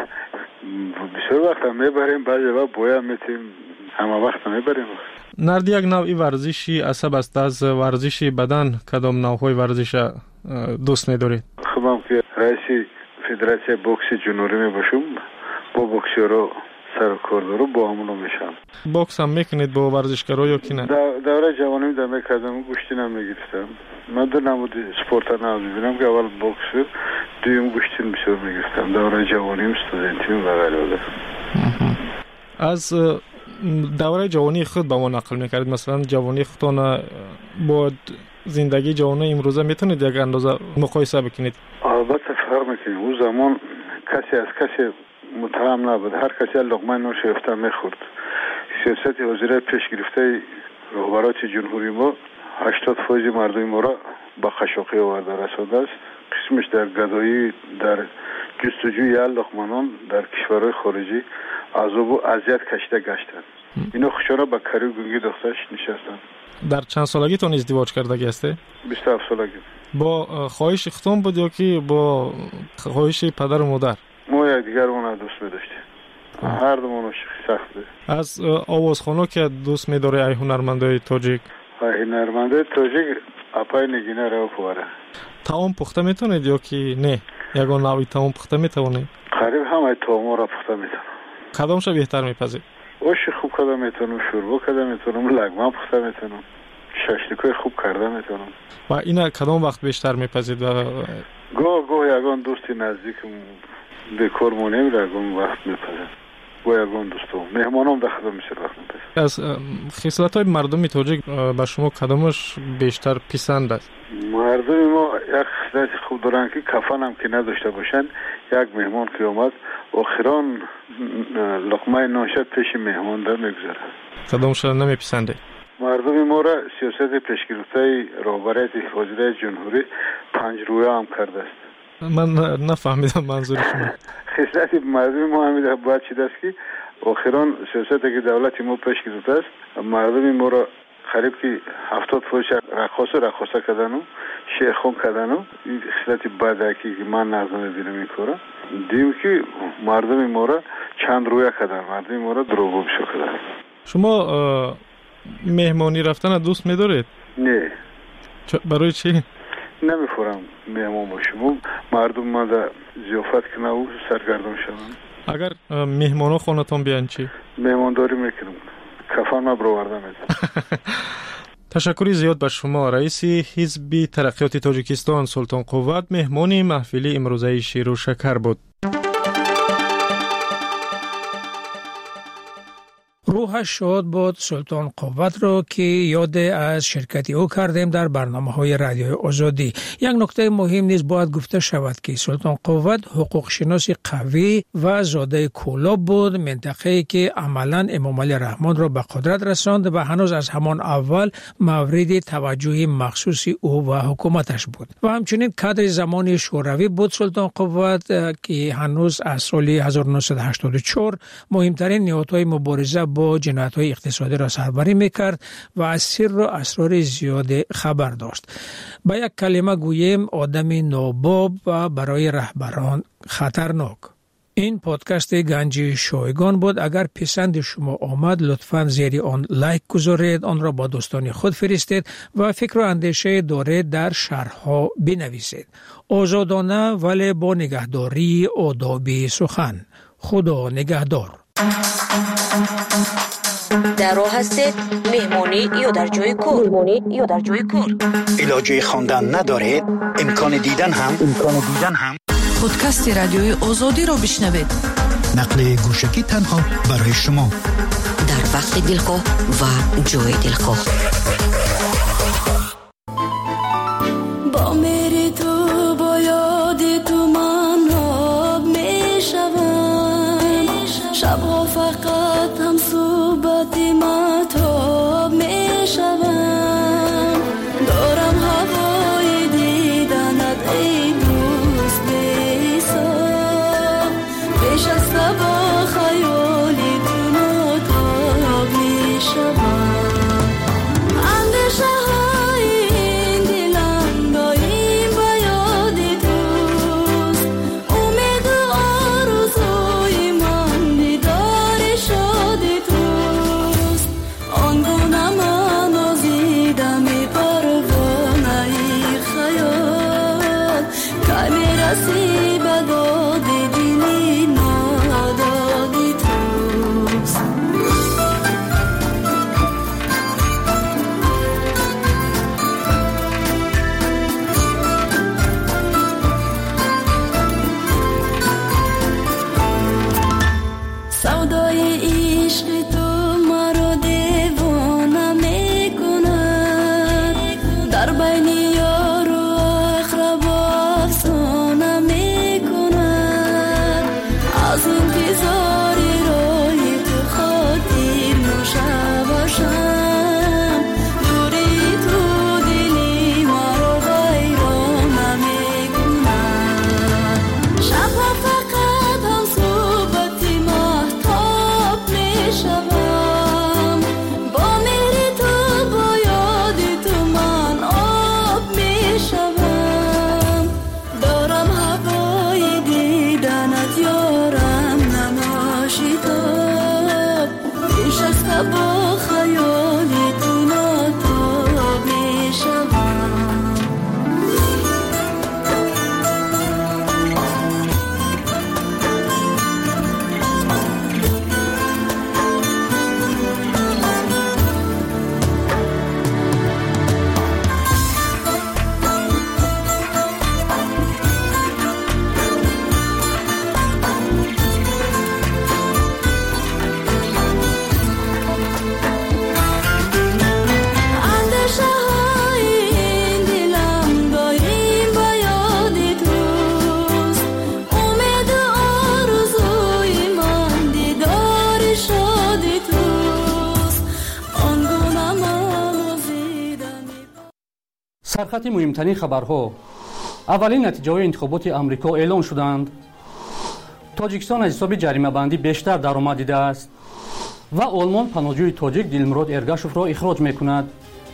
Speaker 4: بسیار وقت هم میبریم بعضی وقت باید میتیم همه وقت میبریم.
Speaker 2: نرد یک نوعی ورزشی عصب است. از ورزش بدن کدام نوعهای ورزش دوست ندارید؟
Speaker 4: خودم که رئیس فدراسیون بوکس جنوبی می باشم با بوکسورا سر و کار دارم با همونو میشم.
Speaker 2: بوکس هم میکنید با ورزشکارا یا کی نه؟
Speaker 4: دوره جوانی می دم کردم گوشتی نم میگرفتم. من دو نمودی سپورت نام میبینم که اول بوکس دویم گوشتی بسیار میگرفتم. دوره جوانیم استودنتیم و غیره.
Speaker 2: از دوره جوانی خود با ما نقل میکردید، مثلا جوانی خودتان با زندگی جوانی امروزه میتونید یک اندازه مقایسه بکنید؟
Speaker 4: البته فرق میکنه. اون زمان کسی از کسی متهم نبود، هر کسی لقمه نون شرفته میخورد. سیاست وزیر پیش گرفته رهبران جمهوری ما هشتاد فیصد مردم ما را با خشاقی آورده رسانده است. قسمش در گدایی، در جستجوی لقمه نان در کشورهای خارجی عذاب و اذیت کشیده گشتند. اینا خوشانه با کاری گونگی دخترش نشستن.
Speaker 2: در چند سالگیتون ازدواج کردگی هستی؟
Speaker 4: بیست و هفت سالگی.
Speaker 2: با خواهش اختون بود یا که با خواهش پدر و مادر؟
Speaker 4: ما یک دیگر اون دوست می‌داشتیم. هر دومون عاشق سخته.
Speaker 2: از آوازخوان‌ها که دوست می‌داری ای هنرمندای تاجیک؟
Speaker 4: ای هنرمندای تاجیک اپای نگینه رو پواره.
Speaker 2: تاون پخته میتونید یا که نه؟ یگان نوعی تاون پخته میتونید؟
Speaker 4: قریب همه تاون را پخته میتونم.
Speaker 2: کدامش بهتر میپذید؟
Speaker 4: اوش خوب کرده میتونم، شوربا کرده میتونم، لگمه پخته میتونم، ششلیکای خوب کرده میتونم.
Speaker 2: و اینا کدام وقت بیشتر میپذید؟ و
Speaker 4: گاه گاه یگان دوستی نزدیکم به کار مونیم یگان وقت میپذید. گاه یگان دوستم مهمانم در خدمت میشه وقت میپذید.
Speaker 2: از خصلت‌های مردم تاجیک به شما کدامش بیشتر پسند است؟
Speaker 4: مردم ما یک خصلت خوب دارن که کفن هم که نداشته باشن. یک مهمان که اومد آخران لقمه نانش پیش مهمان در میگذاره.
Speaker 2: کدامش نمیپسنده؟
Speaker 4: مردم ما را سیاست پیشگرفته رهبریت وزیر جمهوری پنج رویه هم کرده است.
Speaker 2: من نفهمیدم منظور شما.
Speaker 4: خصلت مردم ما همیشه باید چیز است که آخران سیاستی که دولت ما پیش گرفته است مردم ما را قریب که هفتاد فوش رقاصه رقاصه کردن و شیخون کردن و این خصلت بدکی که من نظر میبینم این کارا. دیم که مردم ما را چند رویه کردن، مردم ما را دروغگو بشو کردن.
Speaker 2: شما مهمانی رفتن دوست می‌دارید؟
Speaker 4: نه.
Speaker 2: برای چی؟
Speaker 4: نمی‌خورم مهمان باشم. مردم ما در ضیافت کنه و سرگردان شدن.
Speaker 2: اگر مهمانا خونتون بیان چی؟
Speaker 4: مهمانداری میکنم. کفن ما برآورده می‌کنم.
Speaker 2: تشکر زیاد به شما. رئیس حزب ترقیات تاجیکستان سلطان قوت مهمان محفل امروزه شیر و شکر بود.
Speaker 22: روحش شاد بود سلطان قوت را که یاد از شرکتی او کردیم در برنامه های رادیوی آزادی. یک نکته مهم نیز باید گفته شود که سلطان قوت حقوق شناس قوی و زاده کولاب بود، منطقه‌ای که عملاً امام علی رحمان را به قدرت رساند و هنوز از همان اول مورد توجه مخصوص او و حکومتش بود. و همچنین کادر زمان شوروی بود سلطان قوت که هنوز از سال هزار و نهصد و هشتاد و چهار مهمترین نهادهای مبارزه با جنایت‌های اقتصادی را سربری می‌کرد و از سر و اسرار زیاد خبر داشت. با یک کلمه گوییم آدم ناباب و برای رهبران خطرناک. این پادکست گنج شایگان بود. اگر پسند شما آمد لطفاً زیر آن لایک گذارید، آن را با دوستان خود فرستید و فکر و اندیشه دارید در شرح‌ها بنویسید. آزادانه ولی با نگهداری آداب سخن. خدا نگهدار.
Speaker 19: در راه هستید مهمانی یا در جای کار مهمانی یا در جای کار
Speaker 18: علاجه خواندن ندارید امکان دیدن هم امکان دیدن هم
Speaker 5: پادکست رادیوی آزادی را بشنوید.
Speaker 18: نقل گوشکی تنها برای شما
Speaker 19: در وقت دلخواه و جای دلخواه.
Speaker 5: با میری تو با یاد تو من آب میشوم، شبها فقط هم صحبت مهتاب میشوم. دارم هوای دیدنت ای دوست بی‌حساب، پیش از با خیالی تو ناتاب میشوم.
Speaker 3: سرخط مهمترین خبرها. اولین نتیجه‌های انتخابات آمریکا اعلام شدند. تاجیکستان از حساب جریمه بندی بیشتر درآمد دیده است و آلمان پناهجوی تاجیک دلمراد ارگاشوف را اخراج می‌کند.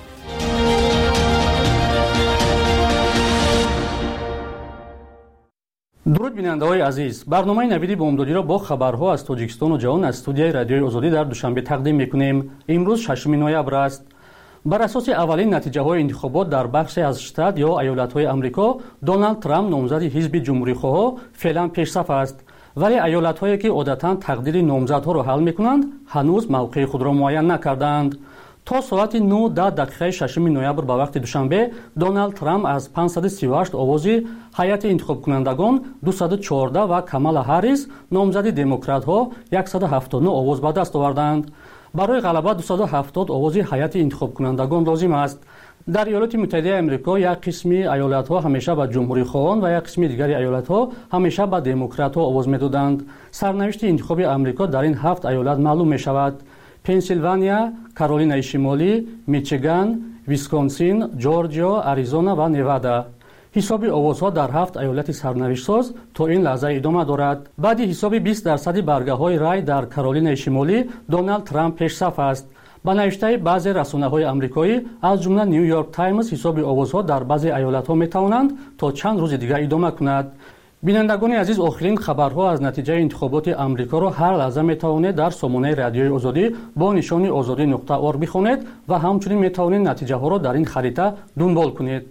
Speaker 3: درود بیننده‌های عزیز، برنامه نویدی بامدادی را با خبرها از تاجیکستان و جهان از استودیوی رادیوی آزادی در دوشنبه تقدیم می‌کنیم. امروز ششم نوامبر است. بر اساس اولین نتیجه‌های انتخابات در بخشی از شتات یا ایالت‌های آمریکا، دونالد ترامپ نامزد حزب جمهوری‌خواه فعلا پیشرفت است. ولی ایالت‌هایی که عادتاً تقدیر نامزدها را حل می‌کنند، هنوز موقع خود را معین نکردند. تا ساعت نه دقیقه ششم نوامبر به وقت دوشنبه، دونالد ترامپ از پانصد و سی و هشت آوازی هیئت انتخاب کنندگان دویست و چهارده و کامالا هریس نامزد دموکرات‌ها صد و هفتاد و نه آواز به دست آوردند. برای غلبه دویست و هفتاد آوازی هیئت انتخاب کنندگان لازم است. در ایالات متحده آمریکا یک قسمی ایالت‌ها همیشه به جمهوری‌خواهان و یک قسم دیگر ایالت‌ها همیشه به دموکرات‌ها آواز می‌دادند. سرنوشت انتخابی آمریکا در این هفت ایالت معلوم می‌شود: پنسیلوانیا، کارولینای شمالی، میچیگان، ویسکونسین، جورجیا، آریزونا و نوادا. حساب آوازها در هفت ایالت سرنوشت‌ساز تا این لحظه ادامه دارد. بعد حساب بیست درصد برگه‌های رای در کارولینای شمالی، دونالد ترامپ پیشرفت است. با نوشته بعضی رسانه‌های آمریکایی از جمله نیویورک تایمز، حساب آوازها در بعضی ایالت‌ها می‌توانند تا چند روز دیگر ادامه کند. بینندگان عزیز، آخرین خبرها از نتیجه انتخابات آمریکا را هر لحظه می‌توانید در سامانه رادیوی آزادی با نشانی آزادی نقطه اور بخوانید و همچنین می‌توانید نتیجه‌ها را در این خریطه دنبال کنید.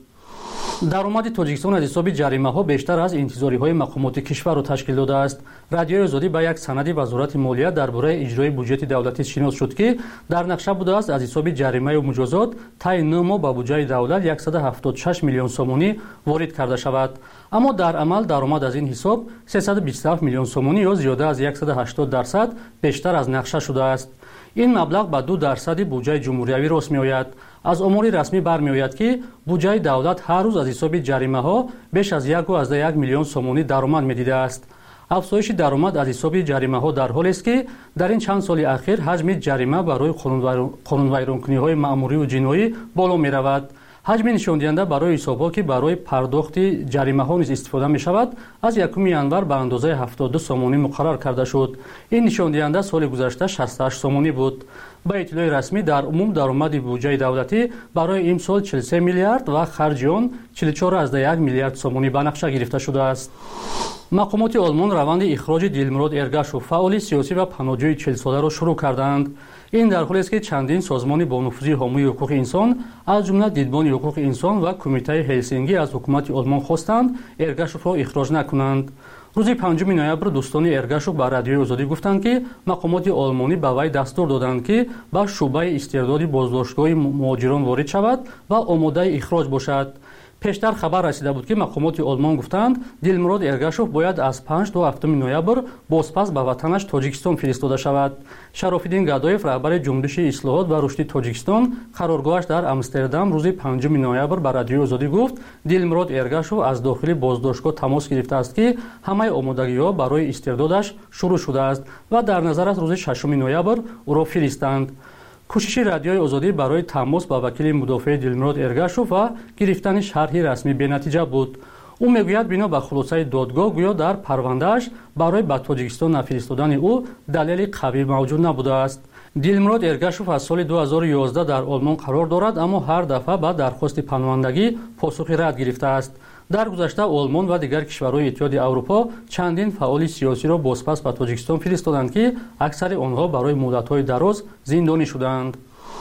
Speaker 3: درآمد تاجیکستان از حساب جریمه‌ها بیشتر از انتظاری‌های مقامات کشور را تشکیل داده است. رادیوی آزادی با یک سند وزارت مالیه درباره اجرای بودجه دولتی شناس شد که در نقشه بوده است از حساب جریمه و مجازات طی نه ماه به بودجه دولت صد و هفتاد و شش میلیون سومانی وارد کرده شود. اما در عمل درآمد از این حساب سیصد و بیست و هفت میلیون سومانی یا زیاده از صد و هشتاد درصد بیشتر از نقشه شده است. این مبلغ به دو درصد بودجه جمهوری راست می‌آید. از امور رسمی برمی‌آید که بودجه دولت هر روز از حساب جریمه‌ها بیش از یک و یک میلیون سومانی درآمد می‌دیده است. افزایش درآمد از حساب جریمه‌ها در حالی است که در این چند سال اخیر حجم جریمه برای قانون‌ویرانکنی‌های مأموری و جنایی بالا می‌رود. حجم نشان دهنده برای حساب‌ها که برای پرداخت جریمه‌ها نیز استفاده می‌شود از یکم ینور به اندازه هفتاد و دو سومانی مقرر کرده شد. این نشان دهنده سال گذشته شصت و هشت سومانی بود. با اطلاع رسمی در عموم درآمد بودجه دولتی برای این سال چهل و سه میلیارد و خرج آن چهل و چهار ممیز یک میلیارد سومانی به نقشه گرفته شده است. مقامات آلمان روند اخراج دلمراد ارگاشوف، فعال سیاسی و پناهجوی چهل ساله را شروع کردند. این در حالی است که چندین سازمان با نفوذ حامی حقوق انسان از جمله دیدبان حقوق انسان و کمیته هلسینکی از حکومت آلمان خواستند ارگاشوف را اخراج نکنند. روز پنجم نوامبر دوستان ارگاشوف به رادیوی آزادی گفتند که مقامات آلمانی به وی دستور دادند که به شعبه استرداد بازداشتگاه مهاجران وارد شود و آماده اخراج باشد. پیشتر خبر رسیده بود که مقامات آلمان گفتند دلمراد ارگاشوف باید از پنج تا هفتم نوامبر بازپس به وطنش تاجیکستان فرستاده شود. شرافالدین گادایف، رهبر جنبش اصلاحات و رشد تاجیکستان، قرارگاهش در آمستردام روز پنجم نوامبر به رادیوی آزادی گفت دلمراد ارگاشوف از داخل بازداشتگاه تماس گرفته است که همه آمادگی‌ها برای استردادش شروع شده است و در نظر است روز ششم نوامبر او را فرستند. کوشش رادیوی آزادی برای تماس با وکیل مدافع دلمراد ارگاشوف و گرفتن شرحی رسمی بی‌نتیجه بود. او میگوید بنا به خلاصه دادگاه گویا در پروندهش برای به تاجیکستان نفرستادن او دلیل قوی موجود نبوده است. دلمراد ارگاشوف از سال دو هزار و یازده در آلمان قرار دارد، اما هر دفعه با درخواست پناهندگی پاسخی رد گرفته است. در گذشته آلمان و دیگر کشورهای اتحاد اروپا چندین فعال سیاسی را بازپس به تاجیکستان فرستادند که اکثر آنها برای مدت‌های دراز زندانی شدند.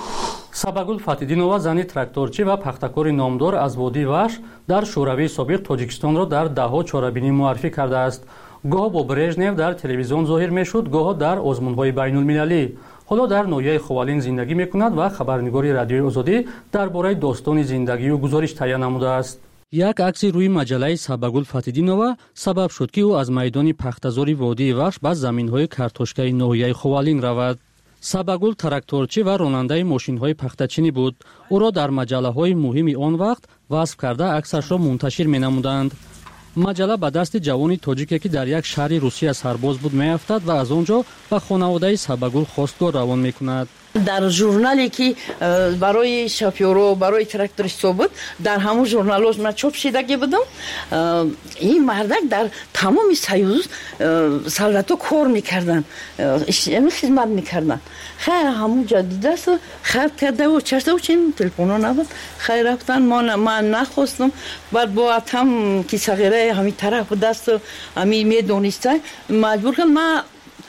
Speaker 3: سباگل فاتیدینова، زنی تراکتورچی و پختکار نامدار از وادی وحش، در شوروی سابق تاجیکستان را در دهها چاره‌بینی معرفی کرده است. گاه با برژنف در تلویزیون ظاهر می‌شد، گاه در آزمون‌های بین‌المللی. حالا در ناحیه خوالین زندگی می‌کند و خبرنگاری رادیوی آزادی درباره داستان زندگی و گزارش تهیه نموده است. یک عکس روی مجله سباگل فاتیدینова سبب شد که او از میدان پختزاری وادی وحش به زمین‌های کارتوشکای ناحیه خوالین رود. سباگل تراکتورچی و راننده ماشین‌های پختچینی بود. او را در مجله‌های مهم آن وقت وصف کرده عکسش را منتشر می‌نمودند. مجله به دست جوانی تاجیکی که در یک شهر روسیه سرباز بود می‌افتد و از آنجا به خانواده سباگل خواستگار روان می‌کند.
Speaker 6: дар журнале ки барои шофёро барои трактористо буд дар ҳамон журналош ман чоп шидаги будам. Ин мардак дар тамоми союз солдато кор мекардан, хизмат мекардан. Хайр ҳамон ҷо дидаст хат кардаву чаштаву чин телефоно набуд. Хайр рафтан ман нахостам. баъд бо атам ки сағираи ҳамин тараф будаст ҳамин медониста маҷбур кардам. ман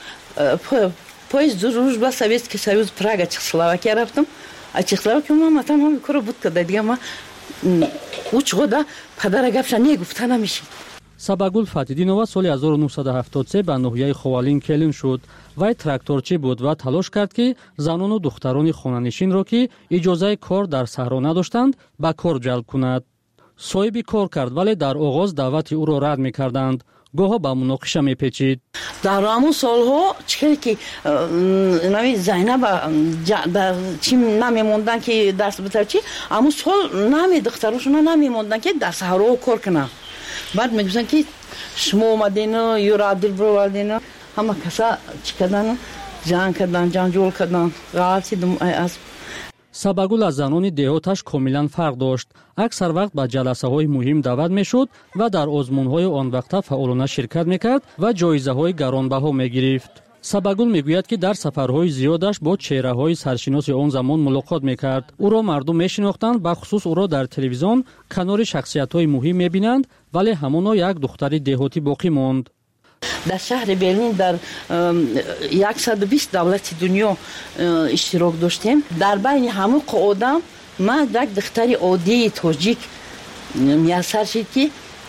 Speaker 6: поезд дружба Советский Союз Прага Чехословакия рафтам. А Чехословакия мама там ҳамин коро буд када дига ман уч года падара гапша негуфта намешид.
Speaker 3: Сабагул Фатидинова соли ҳазору нуҳсаду ҳафтод и се ба ноҳияи Ховалин келин шуд. Вай тракторчӣ буд ва талош кард ки занону духтарони хонанишинро ки иҷозаи кор дар саҳро надоштанд ба кор ҷалб кунад. Соҳиби кор кард, вале дар оғоз даъвати ӯро рад мекарданд. гоҳо ба муноқиша мепечид.
Speaker 6: дар ҳамон солҳо чӣ кардӣ ки нави Зайнаба чӣ намемондан ки дарс битав чӣ ҳамон сол наме духтарошона намемондан ки дар саҳро кор кунанд. баъд мегӯфтанд ки шумо омадину юрадил бировардину ҳама каса чӣ кардан ҷанг кардан ҷанҷол кардан ғалтидум асп.
Speaker 3: Сабагул аз занони деҳоташ комилан фарқ дошт. Аксар вақт ба ҷаласаҳои муҳим даъват мешуд ва дар озмунҳои он вақта фаъолона ширкат мекард ва ҷоизаҳои гаронбаҳо мегирифт. Сабагул мегӯяд ки дар сафарҳои зиёдаш бо чеҳраҳои саршиноси он замон мулоқот мекард. Ӯро мардум мешинохтанд, бахусус ӯро дар телевизион канори шахсиятҳои муҳим мебинанд, вале ҳамоно як духтари деҳотӣ боқӣ монд.
Speaker 6: дар шаҳри Берлин дар яксаду бист давлати дунё иштирок доштем. дар байни ҳамуқ одам ман як духтари оддии тоҷик муяссар шид ки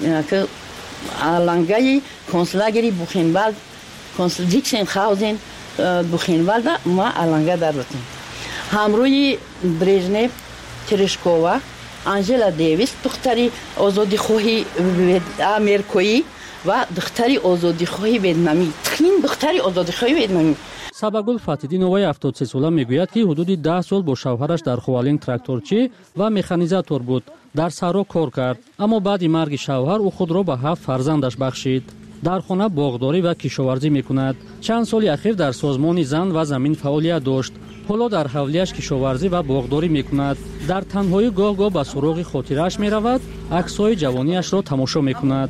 Speaker 6: алангаи концлагери Бухенвальд Диксенхаузен Бухенвальда ман аланга дардодем. ҳамроҳи Брежнев, Терешкова, Анжела Девис духтари озодихоҳи америкоӣ ва духтари озодихоҳи ветнамӣ. тхин духтари озодихоҳи ветнамӣ.
Speaker 3: Сабагул Фатидиноваи ҳафтод и се сола мегӯяд ки ҳудуди даҳ сол бо шавҳараш дар Ховалин тракторчӣ ва механизатор буд. Дар саҳро кор кард, аммо баъди марги шавҳар ӯ худро ба ҳафт фарзандаш бахшид. дар хона боғдорӣ ва кишоварзӣ мекунад. чанд соли ахир дар созмони зан ва замин фаъолият дошт. ҳоло дар ҳавлияш кишоварзӣ ва боғдорӣ мекунад. дар танҳоӣ гоҳ-гоҳ ба суроғи хотирааш меравад, аксҳои ҷавониашро тамошо мекунад.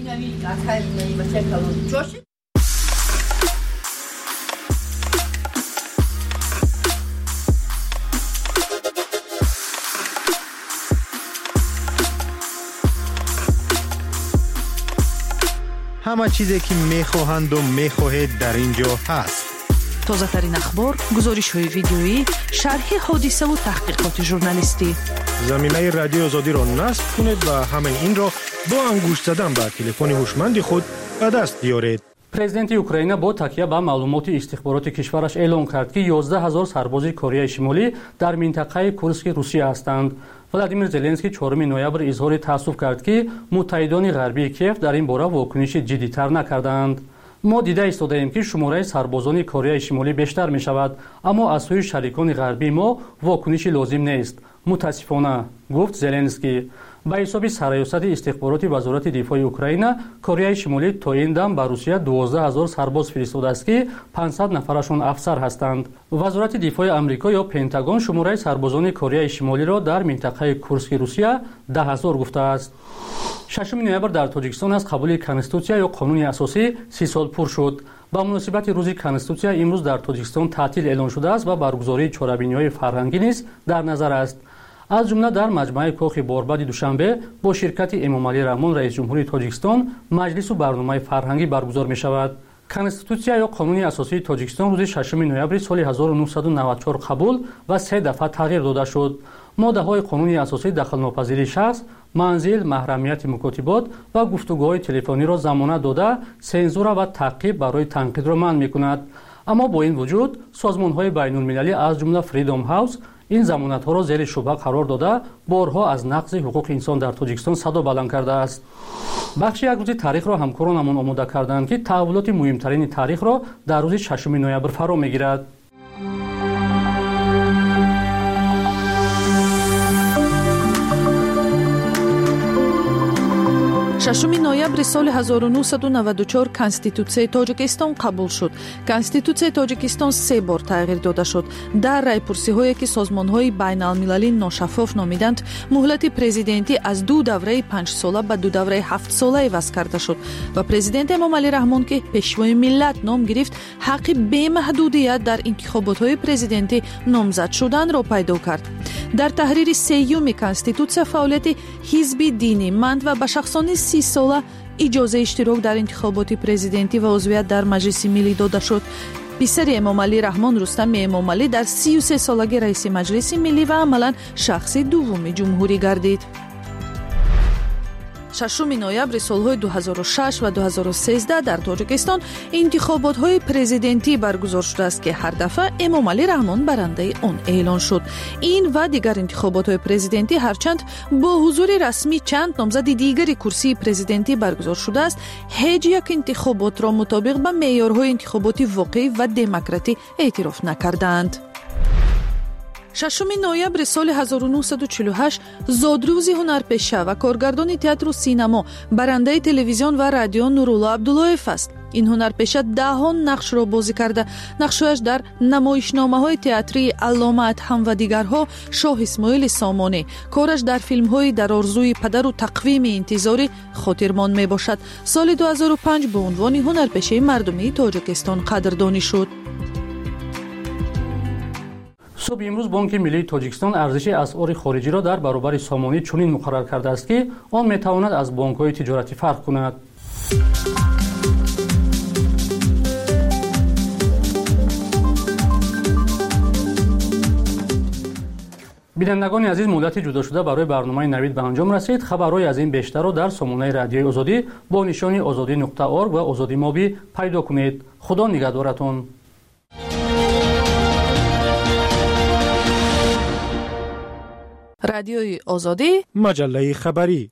Speaker 7: ҳама чизе ки мехоҳанду мехоҳед дар ин ҷо ҳаст.
Speaker 9: тозатарин ахбор, гузоришҳои видеоӣ, шарҳи ҳодисаву таҳқиқоти журналистӣ.
Speaker 17: заминаи радиои озодиро насб кунед ва ҳамаи инро бо ангушт задан ба телефони ҳушманди худ ба даст биёред.
Speaker 3: Президенти Украина бо такя ба маълумоти истихбороти кишвараш эълон кард ки ёздаҳ ҳазор сарбози Кореяи Шимолӣ дар минтақаи Курски Русия ҳастанд. Владимир Зеленский чорум ноябр изҳори таассуф кард ки муттаҳидони ғарбии Киев дар ин бора вокуниши ҷиддитар накарданд. мо дида истодаем ки шумораи сарбозони Кореяи Шимолӣ бештар мешавад, аммо аз сӯи шарикони ғарбии мо вокуниши лозим нест. мутаассифона, гуфт Зеленский. ба ҳисоби сарёсати истихбороти вазорати дифои Украина, Кореяи Шимолӣ то ин дам ба Русия дувоздаҳ ҳазор сарбоз фиристодааст ки пансад нафарашон афсар ҳастанд. Вазорати дифои Амрико ё Пентагон шумораи сарбозони Кореяи Шимолиро дар минтақаи Курски Русия даҳ ҳазор гуфтааст. шашуми ноябр дар Тоҷикистон аз қабули Конститутсия ё қонуни асосӣ си сол пур шуд. ба муносибати рӯзи Конститутсия имрӯз дар Тоҷикистон таътил эълон шудааст ва баргузории чорабиниҳои фарҳангӣ низ дар назар аст. аз ҷумла дар маҷмаи кохи Борбади душанбе бо ширкати Эмомалӣ Раҳмон раиси ҷумҳурии Тоҷикистон маҷлису барномаи фарҳангӣ баргузор мешавад. Конститутсия ё қонуни асосии Тоҷикистон рӯзи шашуми ноябри соли ҳазору нуҳсаду навад чор қабул ва се дафъа тағйир дода шуд. моддаҳои қонуни асосӣ дахолнопазирии шахс, манзил, маҳрамияти мукотибот ва гуфтугӯҳои телефониро замонат дода, сензура ва таъқиб барои танқидро манъ мекунад. аммо бо ин вуҷуд созмонҳои байнулмилалӣ аз ҷумла Freedom House ин замонатҳоро зери шубҳа қарор дода, борҳо аз нақзи ҳуқуқи инсон дар Тоҷикистон садо баланд кардааст. бахши як рӯзи таърихро ҳамкоронамон омода карданд ки таҳввулоти муҳимтарини таърихро дар рӯзи шашуми ноябр фаро мегирад.
Speaker 9: ششم نوامبر سال هزار و نهصد و نود و چهار کنستیتوسیای تاجیکستان قبول شد. کنستیتوسیای تاجیکستان سه بار تغییر داده شد. در رایپرسی‌هایی که سازمان‌های بین‌المللی ناشفاف نامیدند، مهلت پرزیدنتی از دو دوره پنج ساله به دو دوره هفت ساله عوض کرده شد و پرزیدنت امامعلی رحمان که پیشوای ملت نام گرفت، حق بی محدودیت در انتخابات‌های پرزیدنتی نامزد شدن را پیدا کرد. در تحریر سیوم کنستیتوسیا فعالیت حزب دینی مند و به شخصان سی ساله اجازه اشتراک در انتخابات پرزیدنتی و عضویت در مجلس ملی داده شد. پسر امامعلی رحمان رستم امامعلی در سی و سه سالگی رئیس مجلس ملی و عملاً شخص دوم جمهوری گردید. ششم نوامبر سالهای دو هزار و شش و دو هزار و سیزده در تاجیکستان انتخابات‌های پرزیدنتی برگزار شده است که هر دفعه امامعلی رحمان برنده آن اعلان شد. این و دیگر انتخابات‌های پرزیدنتی هرچند با حضور رسمی چند نامزد دیگر کرسی پرزیدنتی برگزار شده است، هیچ یک انتخابات را مطابق با معیارهای انتخاباتی واقعی و دموکراتی اعتراف نکردند. ششم نوامبر سال هزار و نهصد و چهل و هشت زادروز هنرپیشه و کارگردان تئاتر و سینما، برنده تلویزیون و رادیو نورالله عبداللهیف است. این هنرپیشه دهها نقش را بازی کرده. نقشش در نمایشنامه‌های تئاتری علامه ادهم و دیگرها، شاه اسماعیل سامانی. کارش در فیلم‌های در آرزوی پدر و تقویم انتظاری خاطرمان میباشد. سال دو هزار و پنج به عنوان هنرپیشه مردمی تاجیکستان قدردانی شد.
Speaker 3: صبح امروز بانک ملی تاجیکستان ارزش اسعار خارجی را در برابر سامانی چنین مقرر کرده است که آن میتواند از بانک‌های تجارتی فرق کند. بینندگان عزیز، مدت جدا شده برای برنامه نوید به انجام رسید. خبرهای از این بیشتر را در سامانه رادیوی آزادی با نشانی آزادی نقطه اورگ و آزادی مابی پیدا کنید. خدا نگهدارتان.
Speaker 9: رادیوی آزادی،
Speaker 17: مجله خبری.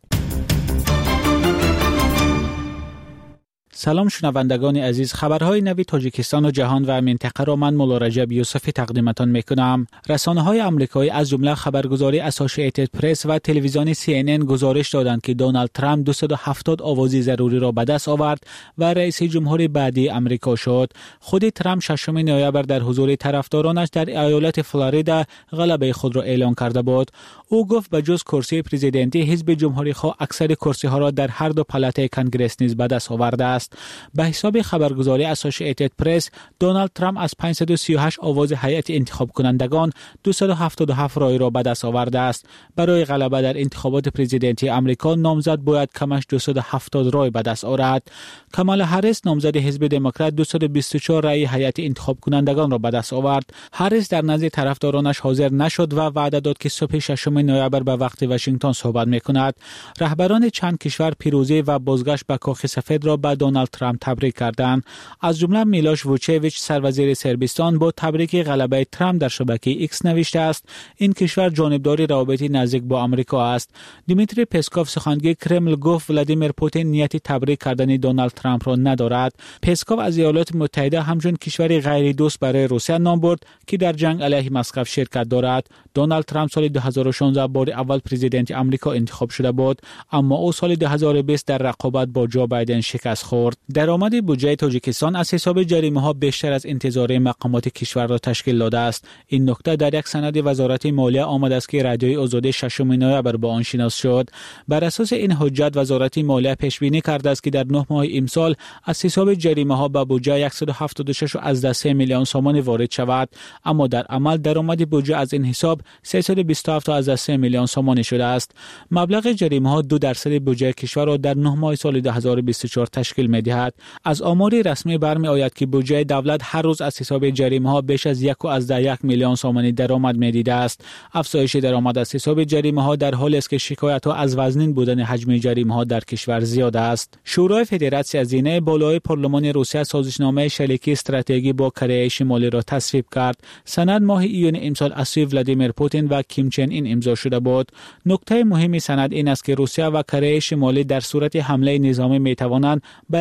Speaker 11: سلام شنوندگان عزیز، خبرهای نوی تاجیکستان و جهان و منطقه را من مولا رجب یوسفی تقدیمتان میکنم. رسانه‌های آمریکایی از جمله خبرگزاری اسوسییتد پرس و تلویزیون سی ان ان گزارش دادند که دونالد ترامپ دویست و هفتاد آوازی ضروری را به دست آورد و رئیس جمهور بعدی آمریکا شد. خود ترامپ ششم نوامبر در حضور طرفدارانش در ایالت فلوریدا غلبه خود را اعلام کرده بود. او گفت به جز کرسی پرزیدنتی، حزب جمهوری خواه اکثر کرسی ها را در هر دو پالات کنگره نیز به دست آورده است. به حساب خبرگزاری اسوسییتد پرس، دونالد ترامپ از پانصد و سی و هشت آواز هیئت انتخاب کنندگان دویست و هفتاد و هفت رای را به دست آورده است. برای غلبه در انتخابات پرزیدنتی آمریکا، نامزد باید کمش دویست و هفتاد رای به دست آورد. کامالا هریس، نامزد حزب دموکرات، دویست و بیست و چهار رای هیئت انتخاب کنندگان را به دست آورد. هریس در نزد طرفدارانش حاضر نشد و وعده داد که صبح ششم نوامبر به وقت واشنگتن صحبت می‌کند. رهبران چند کشور پیروزی و بازگشت به کاخ سفید را به دونالد ترامپ تبریک کردند. از جمله میلوش ووچیویچ، سروزیر صربستان، با تبریک غلبه ترامپ در شبکه ایکس نوشته است این کشور جانبدار روابط نزدیک با آمریکا است. دیمیتری پسکوف، سخنگوی کرمل، گفت ولادیمیر پوتین نیت تبریک کردن دونالد ترامپ را ندارد. پسکوف از ایالات متحده همچون کشوری غیر دوست برای روسیه نام برد که در جنگ علیه مسکو شرکت دارد. دونالد ترامپ سال دو هزار و شانزده بار اول پرزیدنت آمریکا انتخاب شده بود، اما او سال دو هزار و بیست در رقابت با جو بایدن شکست خورد. درآمد بودجه تاجیکستان از حساب جریمه‌ها بیشتر از انتظار مقامات کشور را تشکیل داده است. این نکته در یک سند وزارت مالیه آمده است که رادیوی آزادی ششم نوامبر با آن شناس شد. بر اساس این حجت وزارت مالیه پیش بینی کرده است که در نه ماه امسال از حساب جریمه‌ها به بودجه صد و هفتاد و شش از سه میلیون سوم وارد شود، اما در عمل درآمد بودجه از این حساب سیصد و بیست و هفت از سه میلیون سوم شده است. مبلغ جریمه‌ها دو درصد بودجه کشور را در نه ماه سال دو هزار و بیست و چهار تشکیل می‌دهد. از آمار رسمی برمی آید که بودجه دولت هر روز از حساب جریمه‌ها بیش از یک و از ده یک میلیون سوم درآمد می‌دیده است. افزایش درآمد از حساب جریمه‌ها در حالی است که شکایت‌ها از وزنین بودن حجم جریمه‌ها در کشور زیاد است. شورای فدراسیون هزینه بالای پارلمان روسیه سازشنامه شریکی استراتژی با کره شمالی را تصویب کرد. سند ماه ایون امسال از سوی ولادیمیر پوتین و کیم چن این امضا شده بود. نکته مهم سند این است که روسیه و کره شمالی در صورت حمله نظامی می‌توانند به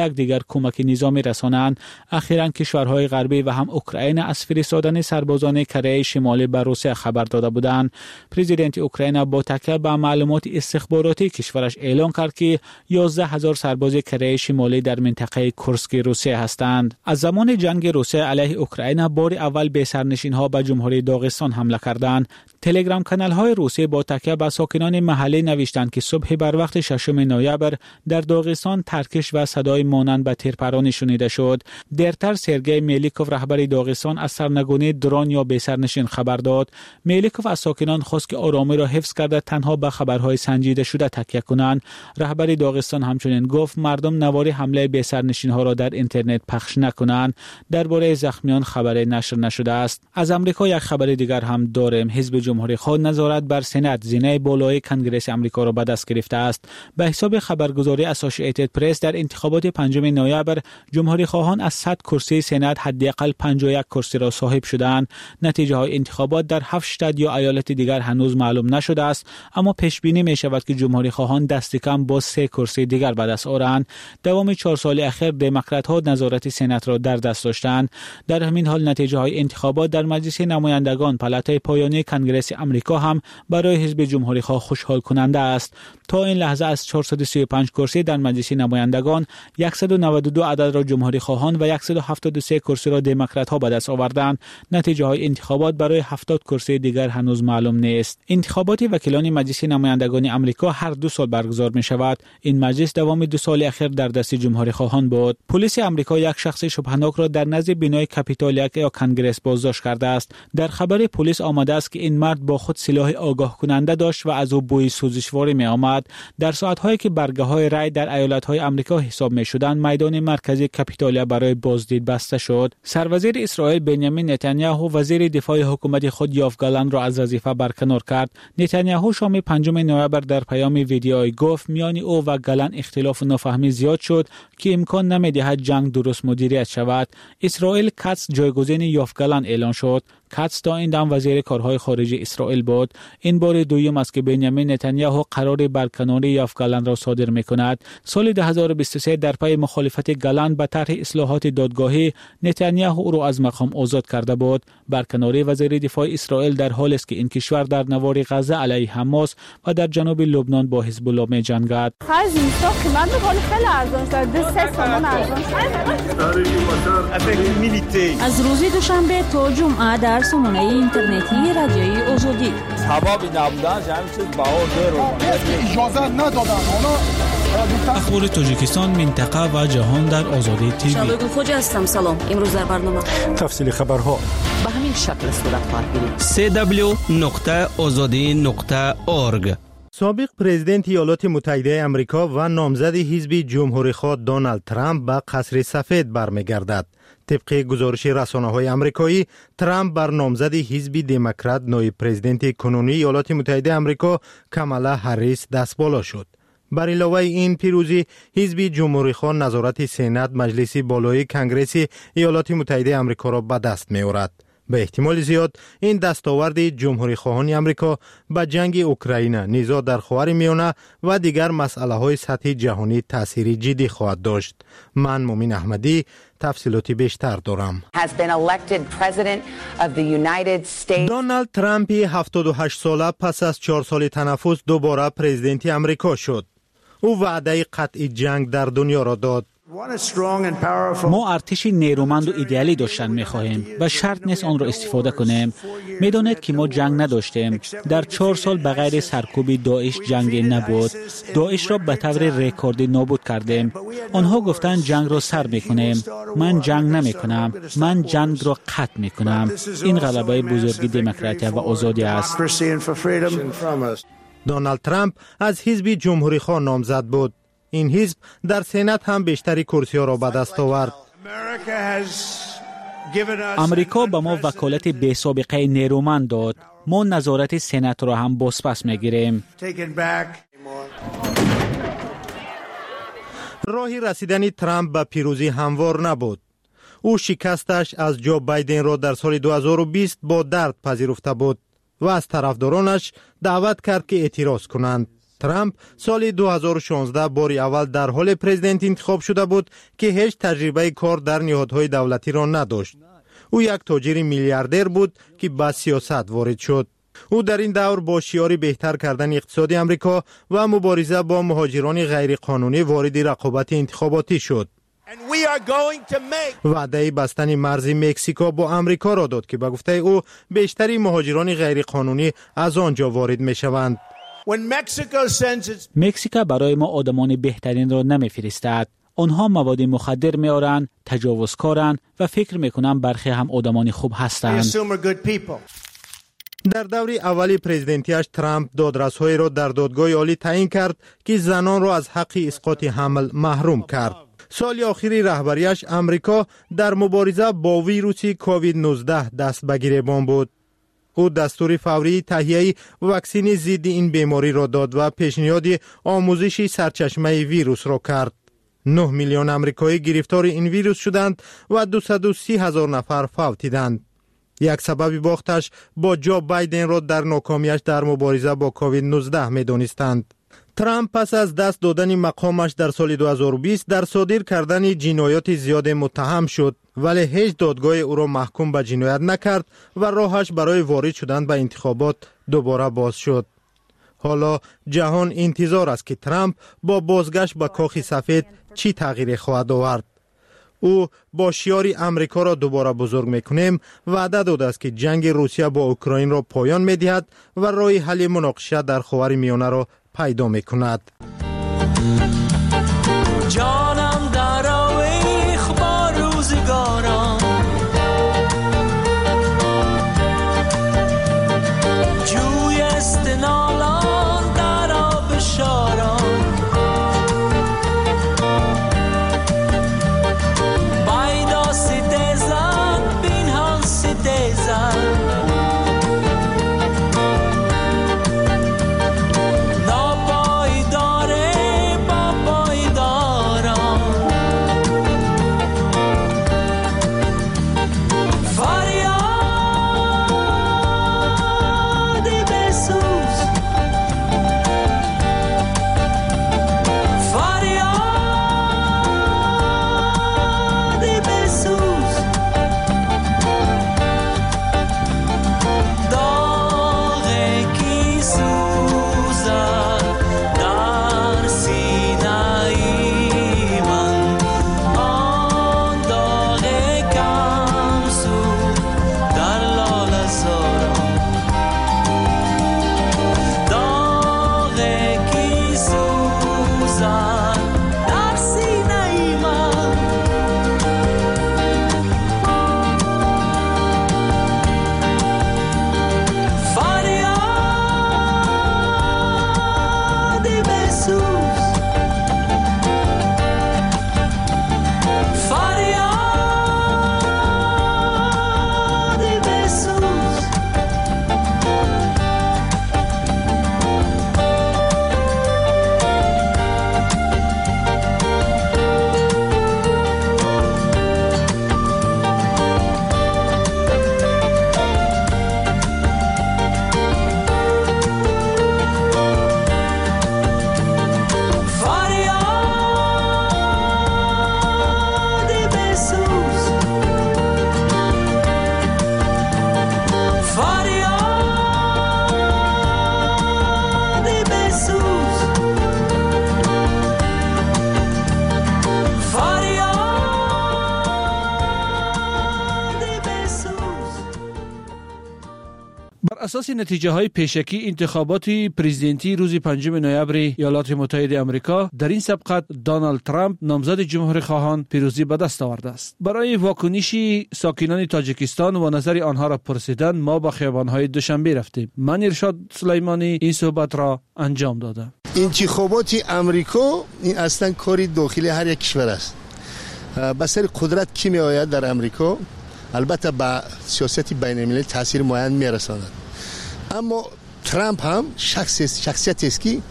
Speaker 11: یک دیگر کمک نظامی رسانند. اخیراً کشورهای غربی و هم اوکراین از فرستادن سربازان کره شمالی به روسیه خبر داده بودند. پرزیدنت اوکراین با تکیه به معلومات استخباراتی کشورش اعلام کرد که یازده هزار سرباز کره شمالی در منطقه کورسک روسیه هستند. از زمان جنگ روسیه علیه اوکراین بار اول به سرنشین‌ها به جمهوری داغستان حمله کردند. تلگرام کانال‌های روسیه با تکیه به ساکنان محلی نوشتند که صبح بر وقت ششم نوامبر در داغستان ترکش و صدای مانند به تیرپرانی شنیده شد. درتر سرگئی میلیکوف رهبر داغستان از سرنگونی درون یا به سرنشین خبر داد. میلیکوف از ساکنان خواست که آرامی را حفظ کرده تنها به خبرهای سنجیده شده تکیه کنند. رهبر داغستان همچنین گفت مردم نواری حمله به سرنشین‌ها را در اینترنت پخش نکنند. درباره زخمیان خبری نشر نشده است. از آمریکا یک خبر دیگر هم داریم. حزب جمهوری خواه نظارت بر سنات زینه بالای کنگره آمریکا را به دست گرفته است. به حساب خبرگزاری اسوسییتد پرس در انتخابات پنجم نوامبر جمهوری خواهان از صد کرسی سنات حداقل پنجاه و یک کرسی را صاحب شدند. نتیجه های انتخابات در هفت شتات یا ایالت دیگر هنوز معلوم نشده است، اما پیش بینی می شود که جمهوری خواهان دست کم با سه کرسی دیگر به دست آورند. دوام چهار سال اخیر دموکرات ها نظارت سنات را در دست داشتند. در همین حال نتیجه های انتخابات در مجلس نمایندگان پالاتای پایانی کنگره آمریکا هم برای حزب جمهوری خواه خوشحال کننده است. تا این لحظه از چهارصد و سی و پنج کرسی در مجلس نمایندگان صد و نود و دو عدد را جمهوری خواهان و صد و هفتاد و سه کرسی را دموکرات ها به دست آوردند. نتیجه های انتخابات برای هفتاد کرسی دیگر هنوز معلوم نیست. انتخابات وکیلان مجلس نمایندگان آمریکا هر دو سال برگزار می شود. این مجلس دوام دو سال اخیر در دست جمهوری خواهان بود. پلیس آمریکا یک شخص شبهه‌ناک را در نزد بینای کاپیتول یا کنگره بازداشت کرده است. در خبر پلیس آمده است که این مرد با خود سلاح آگاه کننده داشت و از او بوی سوزشواری می آمد. در ساعت‌هایی که برگه‌های رای در ایالت‌های آمریکا حساب می‌شدند، میدان مرکزی کاپیتولیا برای بازدید بسته شد. سروزیر اسرائیل بنیامین نتانیاهو وزیر دفاع حکومت خود یوآف گالانت را از وظیفه برکنار کرد. نتانیاهو شام پنجم نوامبر در پیام ویدیویی گفت میان او و گالانت اختلاف و نفهمی زیاد شد که امکان نمی‌دهد جنگ درست مدیریت شود. اسرائیل کاتس جایگزین یوآف گالانت اعلان شد. کاتس تا این دم وزیر کارهای خارجی اسرائیل بود. این بار دوم است که بنیامین نتانیاهو قرار برکناری یوآف گالانت را صادر می‌کند. سال دو هزار و بیست و سه در پی مخالفت گالانت به طرح اصلاحات دادگاهی، نتانیاهو او را از مقام آزاد کرده بود. برکناری وزیر دفاع اسرائیل در حالی است که این کشور در نوار غزه علیه حماس و در جنوب لبنان با حزب الله می‌جنگد.
Speaker 19: از روز دوشنبه تا جمعه در سامانه اینترنتی رادیوی آزادی
Speaker 12: سبب نبودن همین چیز بهار اجازه ندادن.
Speaker 11: اخبار تاجیکستان، منطقه و جهان در آزادی تیوی.
Speaker 19: شادو خوجا هستم. سلام. امروز در برنامه
Speaker 17: تفصیل خبرها
Speaker 13: به همین شکل صورت خواهد گرفت.
Speaker 8: سی دبلیو نقطه آزادی نقطه اورگ.
Speaker 7: سابق پرزیدنت ایالات متحده آمریکا و نامزد حزب جمهوری‌خواه دونالد ترامپ به قصر سفید برمیگردد. طبق گزارش رسانه‌های آمریکایی، ترامپ بر نامزد حزب دموکرات نایب پرزیدنت کنونی ایالات متحده آمریکا کامالا هریس دستبالا شد. بر علاوه این پیروزی، حزب جمهوری‌خواه نظارت سنات مجلس بالای کنگره ایالات متحده آمریکا را به دست می‌آورد. به احتمال زیاد این دستاورد جمهوری خواهان آمریکا به جنگ اوکراین، نزاع در خاورمیانه و دیگر مسائل سطحی جهانی تأثیر جدی خواهد داشت. من مومین احمدی تفصیلات بیشتر دارم. دونالد ترامپ هفتاد و هشت ساله پس از چهار سال تنفس دوباره پرزیدنت آمریکا شد. او وعده قطع جنگ در دنیا را داد.
Speaker 11: ما ارتشی نیرومند و ایدئالی داشتن می‌خواهیم و شرط نیست آن را استفاده کنیم. می‌دانید که ما جنگ نداشتیم. در چهار سال بغیر سرکوب داعش جنگ نبود. داعش را به طور رکوردی نابود کردیم. آنها گفتند جنگ را سر می‌کنیم. من جنگ نمی‌کنم. من جنگ را قطع می‌کنم. این غلبه بزرگی دموکراسی و آزادی است.
Speaker 7: دونالد ترامپ از حزب جمهوری‌خواه نامزد بود. این حزب در سنات هم بیشتری کرسی‌ها را به دست آورد.
Speaker 11: امریکا به ما وکالت بی سابقه نیرومند داد. ما نظارت سنات را هم بازپس می‌گیریم.
Speaker 7: راهی رسیدن ترامپ به پیروزی هموار نبود. او شکستش از جو بایدن را در سال دو هزار و بیست با درد پذیرفته بود و از طرفدارانش دعوت کرد که اعتراض کنند. ترامپ سال دو هزار و شانزده باری اول در حال پرزیدنت انتخاب شده بود که هیچ تجربه کار در نهادهای دولتی را نداشت. او یک تاجر میلیاردر بود که به سیاست وارد شد. او در این دور با شعار بهتر کردن اقتصاد امریکا و مبارزه با مهاجران غیرقانونی وارد رقابت انتخاباتی شد. وعده بستن مرز مکزیکو با امریکا را داد که به گفته او بیشتری مهاجران غیرقانونی از آنجا وارد می شوند.
Speaker 11: مکزیکا برای ما آدمان بهترین را نمیفرستد. آنها مواد مخدر میارند، تجاوزکارند و فکر میکنم برخی هم آدمان خوب هستند.
Speaker 7: در دور اولی پرزیدنتیش ترامپ دادرس‌های را در دادگاه عالی تعیین کرد که زنان را از حق اسقاط حمل محروم کرد. سال آخری رهبریش امریکا در مبارزه با ویروس کووید نوزده دست به گریبان بود. او دستور فوری تهیه واکسن ضد این بیماری را داد و پیشنهاد آموزش سرچشمه ویروس را کرد. نه میلیون آمریکایی گرفتار این ویروس شدند و دویست و سی هزار نفر فوتیدند. یک سبب باختش با جو بایدن را در ناکامیش در مبارزه با کووید نوزده می دانستند. ترامپ پس از دست دادن مقامش در سال دو هزار و بیست در صادر کردن جنایات زیاد متهم شد، ولی هیچ دادگاه او را محکوم به جنایت نکرد و راهش برای وارد شدن به انتخابات دوباره باز شد. حالا جهان انتظار است که ترامپ با بازگشت به کاخ سفید چی تغییر خواهد آورد. او با شعار امریکا را دوباره بزرگ میکنیم وعده داده است که جنگ روسیه با اوکراین را پایان میدهد و راه حل مناقشه در خاور میانه را پیدا میکند.
Speaker 5: جانم در آویخ با روزگاران، جوی استنالان در آب شاران، بایدا ستیزن بین هم ستیزن،
Speaker 10: اساس نتیجه های پیشکی انتخابات پرزیدنتی روز پنجم نوامبر ایالات متحده آمریکا در این سبقت دونالد ترامپ نامزد جمهوری خواهان پیروزی به دست آورده است. برای واکنش ساکنان تاجیکستان و نظر آنها را پرسیدن ما به خیابان‌های دوشنبه رفتیم. من ارشاد سلیمانی این صحبت را انجام دادم.
Speaker 14: انتخابات آمریکا این اصلا کاری داخلی هر یک کشور است. به سر قدرت کی می آید در آمریکا البته با سیاست بین المللی تاثیر معین می رساند. اما ترامپ هم شخص شخصیتی است که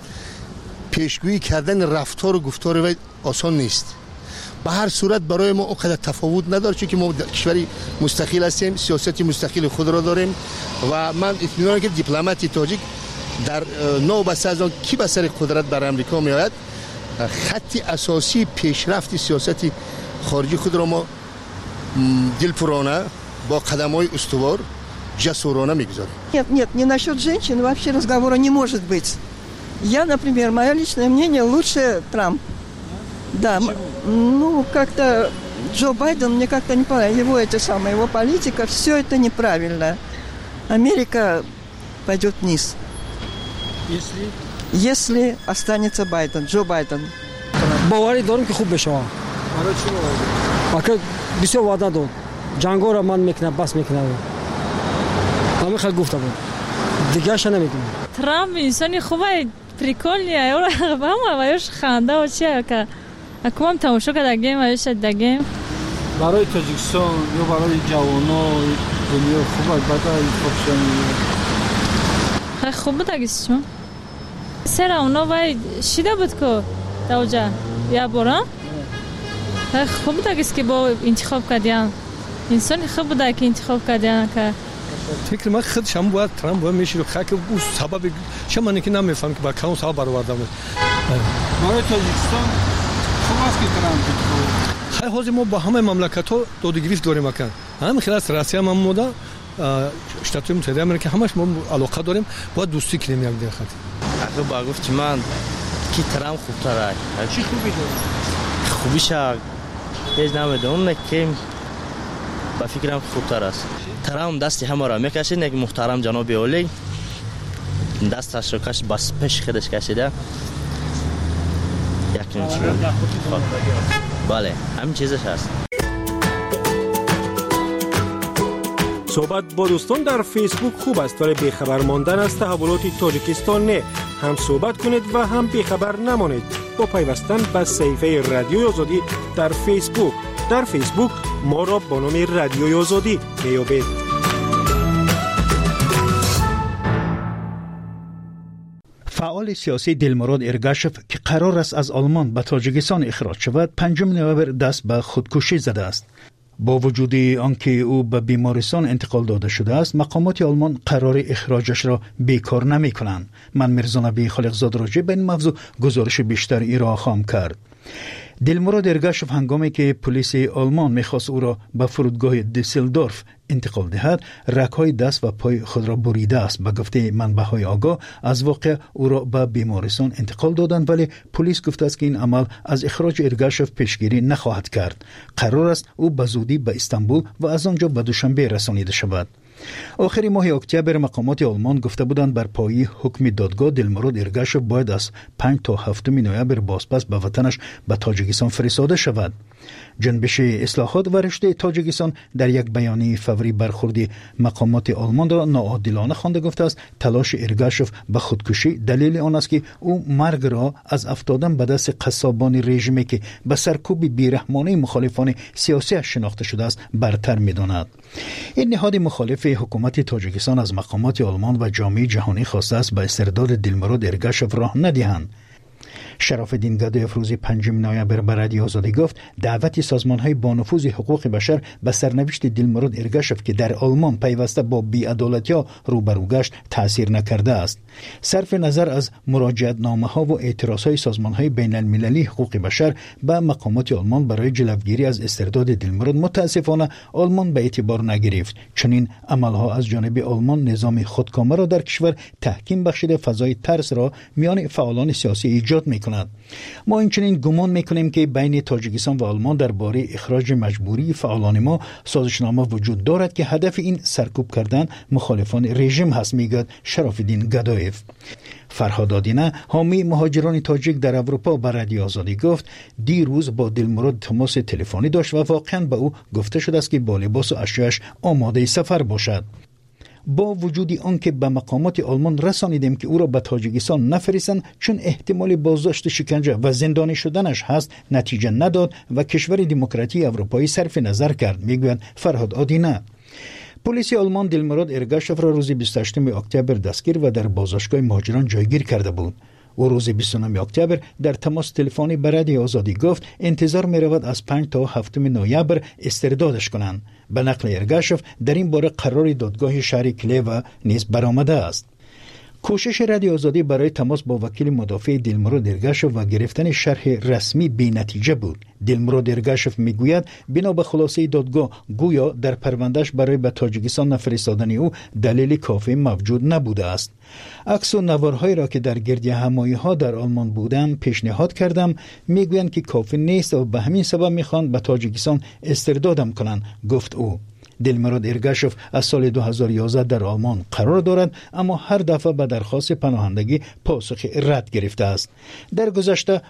Speaker 14: پیشگویی کردن رفتار و گفتار وی آسان نیست. به هر صورت برای ما اونقدر تفاوت نداره چون که ما کشوری مستقل هستیم، سیاست مستقل خود را داریم و من اطمینان که دیپلماتی تاجیک در نو بسته از آن کی به سر قدرت بر امریکا می آید، خط اساسی پیشرفت سیاست خارجی خود را ما دلپرانه با قدم‌های استوار جسورانه می‌گذاریم.
Speaker 15: Нет, нет, не насчет женщин вообще разговора не может быть. Я, например, мое личное мнение, лучше Трамп. Да, ну как-то Джо Байден, мне как-то не понравилось, его эти самые, его политика, все это неправильно. Америка пойдет вниз.
Speaker 16: Если?
Speaker 15: Если останется Байден, Джо Байден.
Speaker 16: باوری دارم که خوب بشه. برای چی باوری؟ آخه بسیار وعده داد. جنگا را من میکنم، بس میکنم. همه خیلی گفته بود. دیگه اش نمیگم.
Speaker 20: ترامپ انسانی خوبه، پریکولیه. اون هم وایش خنده و چیه که اکمام تماشا کردیم وایش دگیم.
Speaker 23: برای تاجیکستان یا برای جوانان دنیا خوبه، بعد خوبشون.
Speaker 20: خیلی خوبه تاجیکستان. سر اونا وای شیده بود که دوجا یا برام. خیلی خوبه تاجیکست که با انتخاب کردیم. انسانی خوب بوده که انتخاب کردیم که
Speaker 16: فکر من خود شما باید ترامپ باید میشه خاک او سبب شما نکی نمیفهم که با کون سال برآورده بود.
Speaker 23: برای تاجیکستان خوب است که ترامپ
Speaker 16: خیلی حاضر ما با همه مملکت‌ها دودگریفت داریم مکان. همین خلاص روسیه هم مودا شتات متحده آمریکا همش ما علاقه داریم با دوستی کنیم یک دیگه.
Speaker 24: اگه با گفت من کی ترامپ خوب تره.
Speaker 23: چی خوبی داره؟
Speaker 24: خوبیش هیچ نمیدونم نکیم. با فکرم خوبتر است. ترامپ دستی همه را میکشید، یک محترم جناب اولی دستش رو کش بس پیش خودش کشیده. یک نوچی. بله، همین چیزش هست.
Speaker 17: صحبت با دوستان در فیسبوک خوب است، ولی بیخبر ماندن از تحولات تاجیکستان نه. هم صحبت کنید و هم بیخبر نمانید با پیوستن به صفحه رادیوی آزادی در فیسبوک. در فیسبوک ما را با نام رادیوی آزادی میابید.
Speaker 18: فعال سیاسی دلمراد ارگاشف که قرار است از آلمان به تاجیکستان اخراج شود، پنجم نوامبر دست به خودکشی زده است. با وجود آنکه او به بیمارستان انتقال داده شده است، مقامات آلمان قرار اخراجش را بیکار نمی کنند. من میرزا نبی خالقزاد راجع به این موضوع گزارش بیشتر ایرا خواهم کرد. دلمراد ارگاشف هنگامی که پلیس آلمان میخواست او را به فرودگاه دیسلدورف انتقال دهد، رگ‌های دست و پای خود را بریده است. به گفته منبع‌های آگاه از واقع او را به بیمارستان انتقال دادند، ولی پلیس گفته است که این عمل از اخراج ارگاشف پیشگیری نخواهد کرد. قرار است او به زودی به استانبول و از آنجا به دوشنبه رسانیده شود. آخر ماه اکتبر مقامات آلمان گفته بودند بر پایه حکم دادگاه دلمراد ارگاشف باید از پنج تا هفتم نوامبر بازپس به وطنش به تاجیکستان فرستاده شود. جنبش اصلاحات و رشد تاجیکستان در یک بیانیه فوری برخورد مقامات آلمان را ناعادلانه خوانده گفته است تلاش ارگاشف به خودکشی دلیل آن است که او مرگ را از افتادن به دست قصابان رژیمی که به سرکوب بیرحمانه مخالفان سیاسی شناخته شده است برتر می‌داند. این نهاد مخالف حکومت تاجیکستان از مقامات آلمان و جامعه جهانی خواسته است به استرداد دلمراد ارگاشف راه ندهند. شراف‌الدین گدایف روز پنجم نوامبر به رادیو آزادی گفت دعوت سازمان‌های با نفوذ حقوق بشر به سرنوشت دلمراد ارگاشف که در آلمان پیوسته با بی‌عدالتی‌ها روبرو گشت تأثیر نکرده است. صرف نظر از مراجعتنامه‌ها و اعتراض‌های سازمان‌های بین‌المللی حقوق بشر به مقامات آلمان برای جلوگیری از استرداد دلمراد متأسفانه آلمان به اعتبار نگرفت. چنین عمل‌ها از جانب آلمان نظام خودکامه را در کشور تحکیم بخشیده فضای ترس را میان فعالان سیاسی ایجاد می‌کند. ما اینچنین گمان میکنیم که بین تاجیکستان و آلمان درباره اخراج مجبوری فعالان ما سازشنامه وجود دارد که هدف این سرکوب کردن مخالفان رژیم هست، میگوید شراف‌الدین گدایف. فرهاد آدینه حامی مهاجران تاجیک در اروپا به رادیو آزادی گفت دیروز با دلمراد تماس تلفنی داشت و واقعا به او گفته شده است که با لباس و اشیاءش آماده سفر باشد. با وجود آنکه به مقامات آلمان رسانیدیم که او را به تاجیکستان نفرستند چون احتمال بازداشت، شکنجه و زندانی شدنش هست، نتیجه نداد و کشور دموکراتی اروپایی صرف نظر کرد، میگوید فرهاد آدینه. پلیس آلمان دلمراد ارگاشف را روز بیست و هشتم اکتبر دستگیر و در بازداشتگاه مهاجران جایگیر کرده بود. و روز بیست و نهم اکتبر در تماس تلفنی به رادیو آزادی گفت انتظار می رود از پنج تا هفتم نوامبر استردادش کنند. به نقل ارگاشف در این باره قرار دادگاه شهر کلیو نیز برآمده است. کوشش رادیو آزادی برای تماس با وکیل مدافع دلمرود ارگاشف و گرفتن شرح رسمی بی نتیجه بود. دلمرود ارگاشف میگوید بنا به خلاصه دادگاه گویا در پروندهش برای به تاجیکستان نفرستادن او دلیل کافی موجود نبوده است. عکس و نوارهایی را که در گردی همایی ها در آلمان بودم پیشنهاد کردم، میگویند که کافی نیست و به همین سبب میخوان به تاجیکستان استردادم کنند، گفت او. دلمرود ارگاشف از سال دو هزار و یازده در آلمان قرار دارد، اما هر دفعه به درخواست پناهندگی پاسخ رد گرفته است. در گذشته